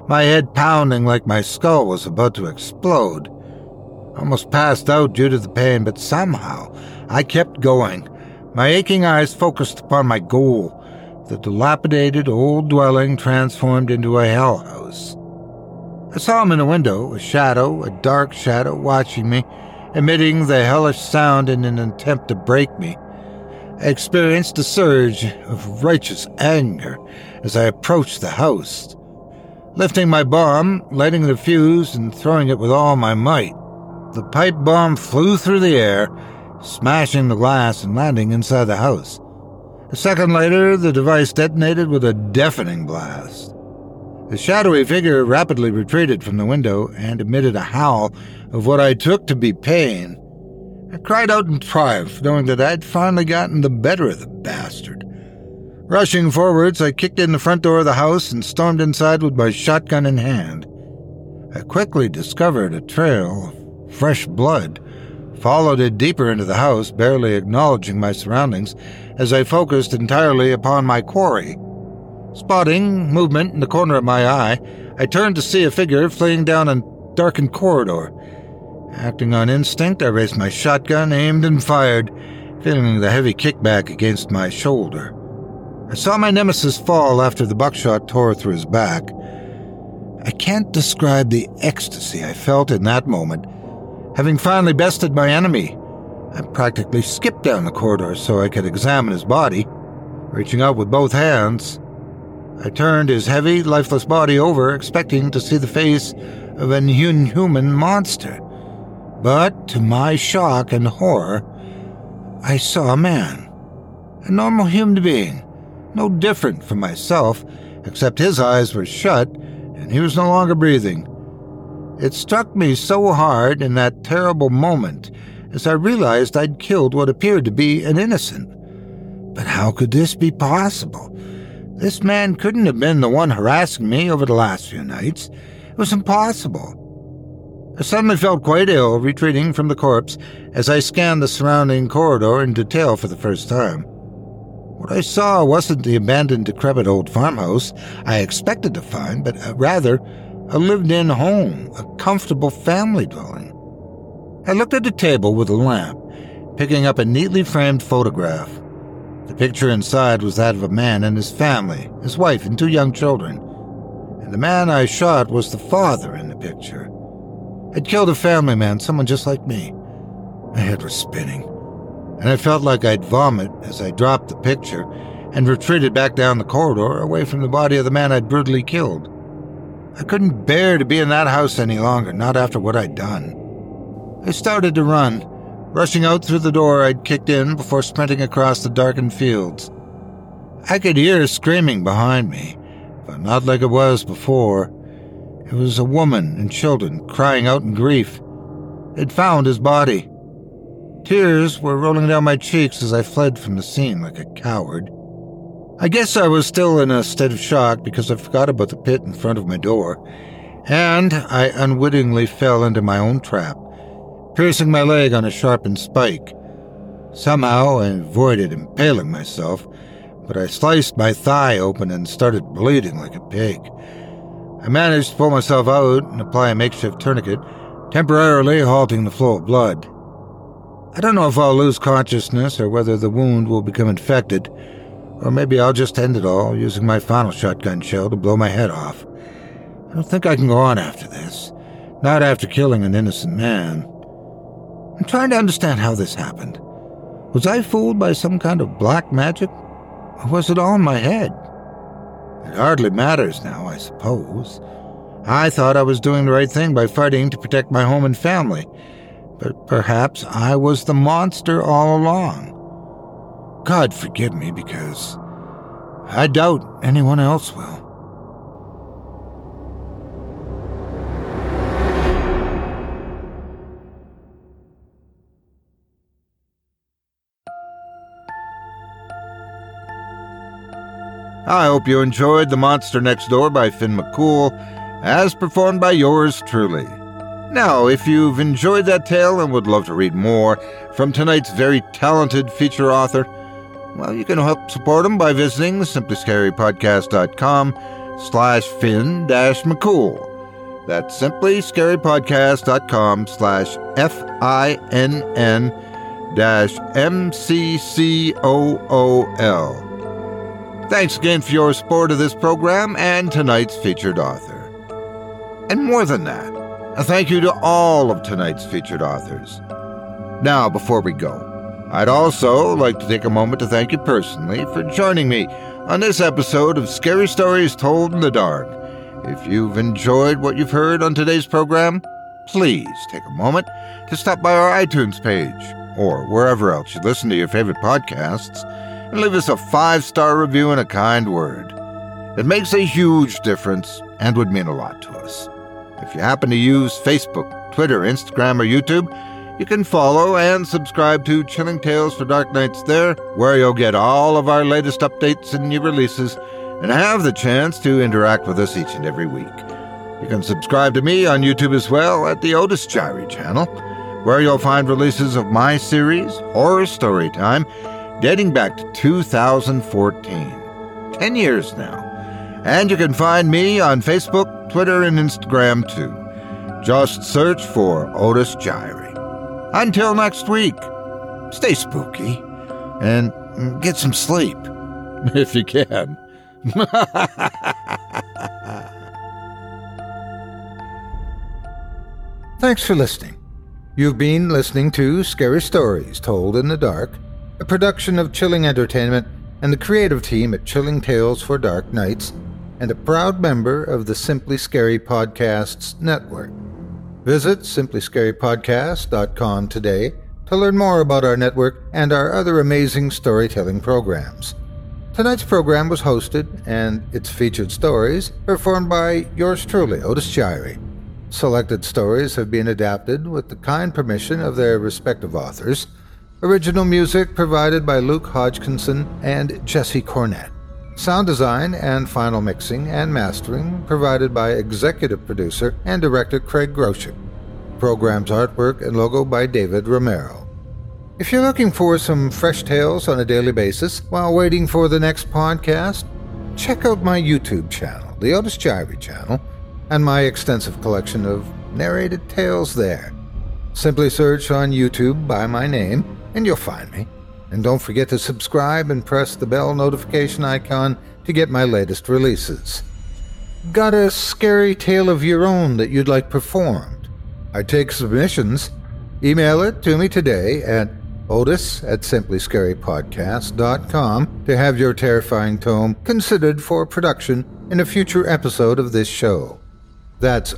my head pounding like my skull was about to explode. I almost passed out due to the pain, but somehow I kept going, my aching eyes focused upon my goal, the dilapidated old dwelling transformed into a hell house. I saw him in a window, a dark shadow, watching me, emitting the hellish sound in an attempt to break me. I experienced a surge of righteous anger as I approached the house. Lifting my bomb, lighting the fuse, and throwing it with all my might, the pipe bomb flew through the air, smashing the glass and landing inside the house. A second later, the device detonated with a deafening blast. The shadowy figure rapidly retreated from the window and emitted a howl of what I took to be pain. I cried out in triumph, knowing that I'd finally gotten the better of the bastard. Rushing forwards, I kicked in the front door of the house and stormed inside with my shotgun in hand. I quickly discovered a trail of fresh blood, followed it deeper into the house, barely acknowledging my surroundings as I focused entirely upon my quarry. Spotting movement in the corner of my eye, I turned to see a figure fleeing down a darkened corridor. Acting on instinct, I raised my shotgun, aimed and fired, feeling the heavy kickback against my shoulder. I saw my nemesis fall after the buckshot tore through his back. I can't describe the ecstasy I felt in that moment. Having finally bested my enemy, I practically skipped down the corridor so I could examine his body. Reaching out with both hands, I turned his heavy, lifeless body over, expecting to see the face of an inhuman monster. But, to my shock and horror, I saw a man. A normal human being, no different from myself, except his eyes were shut and he was no longer breathing. It struck me so hard in that terrible moment as I realized I'd killed what appeared to be an innocent. But how could this be possible? This man couldn't have been the one harassing me over the last few nights. It was impossible. I suddenly felt quite ill, retreating from the corpse as I scanned the surrounding corridor in detail for the first time. What I saw wasn't the abandoned, decrepit old farmhouse I expected to find, but rather a lived-in home, a comfortable family dwelling. I looked at a table with a lamp, picking up a neatly framed photograph. The picture inside was that of a man and his family, his wife and 2 young children. And the man I shot was the father in the picture. I'd killed a family man, someone just like me. My head was spinning, and I felt like I'd vomit as I dropped the picture and retreated back down the corridor away from the body of the man I'd brutally killed. I couldn't bear to be in that house any longer, not after what I'd done. I started to run, rushing out through the door I'd kicked in before sprinting across the darkened fields. I could hear screaming behind me, but not like it was before. It was a woman and children crying out in grief. They'd found his body. Tears were rolling down my cheeks as I fled from the scene like a coward. I guess I was still in a state of shock because I forgot about the pit in front of my door, and I unwittingly fell into my own trap, piercing my leg on a sharpened spike. Somehow I avoided impaling myself, but I sliced my thigh open and started bleeding like a pig. I managed to pull myself out and apply a makeshift tourniquet, temporarily halting the flow of blood. I don't know if I'll lose consciousness or whether the wound will become infected, or maybe I'll just end it all using my final shotgun shell to blow my head off. I don't think I can go on after this, not after killing an innocent man. I'm trying to understand how this happened. Was I fooled by some kind of black magic, or was it all in my head? It hardly matters now, I suppose. I thought I was doing the right thing by fighting to protect my home and family, but perhaps I was the monster all along. God forgive me, because I doubt anyone else will. I hope you enjoyed The Monster Next Door by Finn McCool, as performed by yours truly. Now, if you've enjoyed that tale and would love to read more from tonight's very talented feature author, well, you can help support him by visiting simplyscarypodcast.com, simply.com/Finn-McCool. That's simplyScaryPodcast.com/FINN-MCCOOL. Thanks again for your support of this program and tonight's featured author. And more than that, a thank you to all of tonight's featured authors. Now, before we go, I'd also like to take a moment to thank you personally for joining me on this episode of Scary Stories Told in the Dark. If you've enjoyed what you've heard on today's program, please take a moment to stop by our iTunes page or wherever else you listen to your favorite podcasts and leave us a 5-star review and a kind word. It makes a huge difference and would mean a lot to us. If you happen to use Facebook, Twitter, Instagram, or YouTube, you can follow and subscribe to Chilling Tales for Dark Nights there, where you'll get all of our latest updates and new releases and have the chance to interact with us each and every week. You can subscribe to me on YouTube as well at the Otis Jiry channel, where you'll find releases of my series, Horror Storytime, dating back to 2014. 10 years now. And you can find me on Facebook, Twitter, and Instagram too. Just search for Otis Jiry. Until next week, stay spooky and get some sleep, if you can. Thanks for listening. You've been listening to Scary Stories Told in the Dark, a production of Chilling Entertainment and the creative team at Chilling Tales for Dark Nights, and a proud member of the Simply Scary Podcasts Network. Visit simplyscarypodcast.com today to learn more about our network and our other amazing storytelling programs. Tonight's program was hosted, and its featured stories performed by yours truly, Otis Jiry. Selected stories have been adapted with the kind permission of their respective authors. Original music provided by Luke Hodgkinson and Jesse Cornett. Sound design and final mixing and mastering provided by executive producer and director Craig Groshek. Program's artwork and logo by David Romero. If you're looking for some fresh tales on a daily basis while waiting for the next podcast, check out my YouTube channel, the Otis Jiry channel, and my extensive collection of narrated tales there. Simply search on YouTube by my name and you'll find me. And don't forget to subscribe and press the bell notification icon to get my latest releases. Got a scary tale of your own that you'd like performed? I take submissions. Email it to me today at otis@simplyscarypodcast.com to have your terrifying tome considered for production in a future episode of this show. That's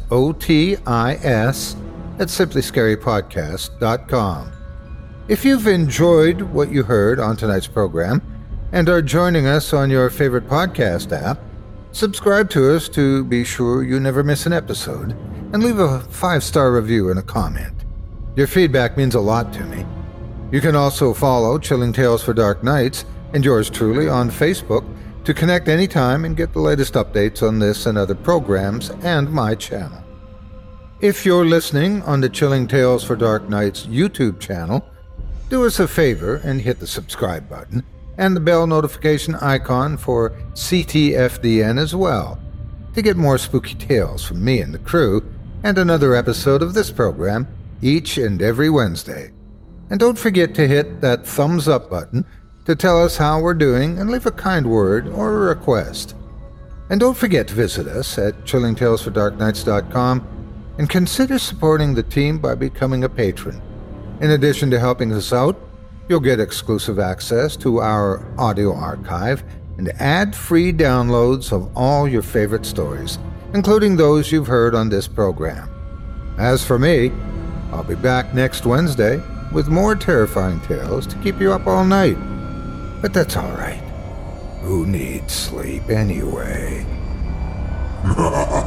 OTIS@simplyscarypodcast.com. If you've enjoyed what you heard on tonight's program and are joining us on your favorite podcast app, subscribe to us to be sure you never miss an episode, and leave a 5-star review and a comment. Your feedback means a lot to me. You can also follow Chilling Tales for Dark Nights and yours truly on Facebook to connect anytime and get the latest updates on this and other programs and my channel. If you're listening on the Chilling Tales for Dark Nights YouTube channel, do us a favor and hit the subscribe button and the bell notification icon for CTFDN as well to get more spooky tales from me and the crew and another episode of this program each and every Wednesday. And don't forget to hit that thumbs up button to tell us how we're doing and leave a kind word or a request. And don't forget to visit us at chillingtalesfordarknights.com and consider supporting the team by becoming a patron. In addition to helping us out, you'll get exclusive access to our audio archive and ad-free downloads of all your favorite stories, including those you've heard on this program. As for me, I'll be back next Wednesday with more terrifying tales to keep you up all night. But that's all right. Who needs sleep anyway?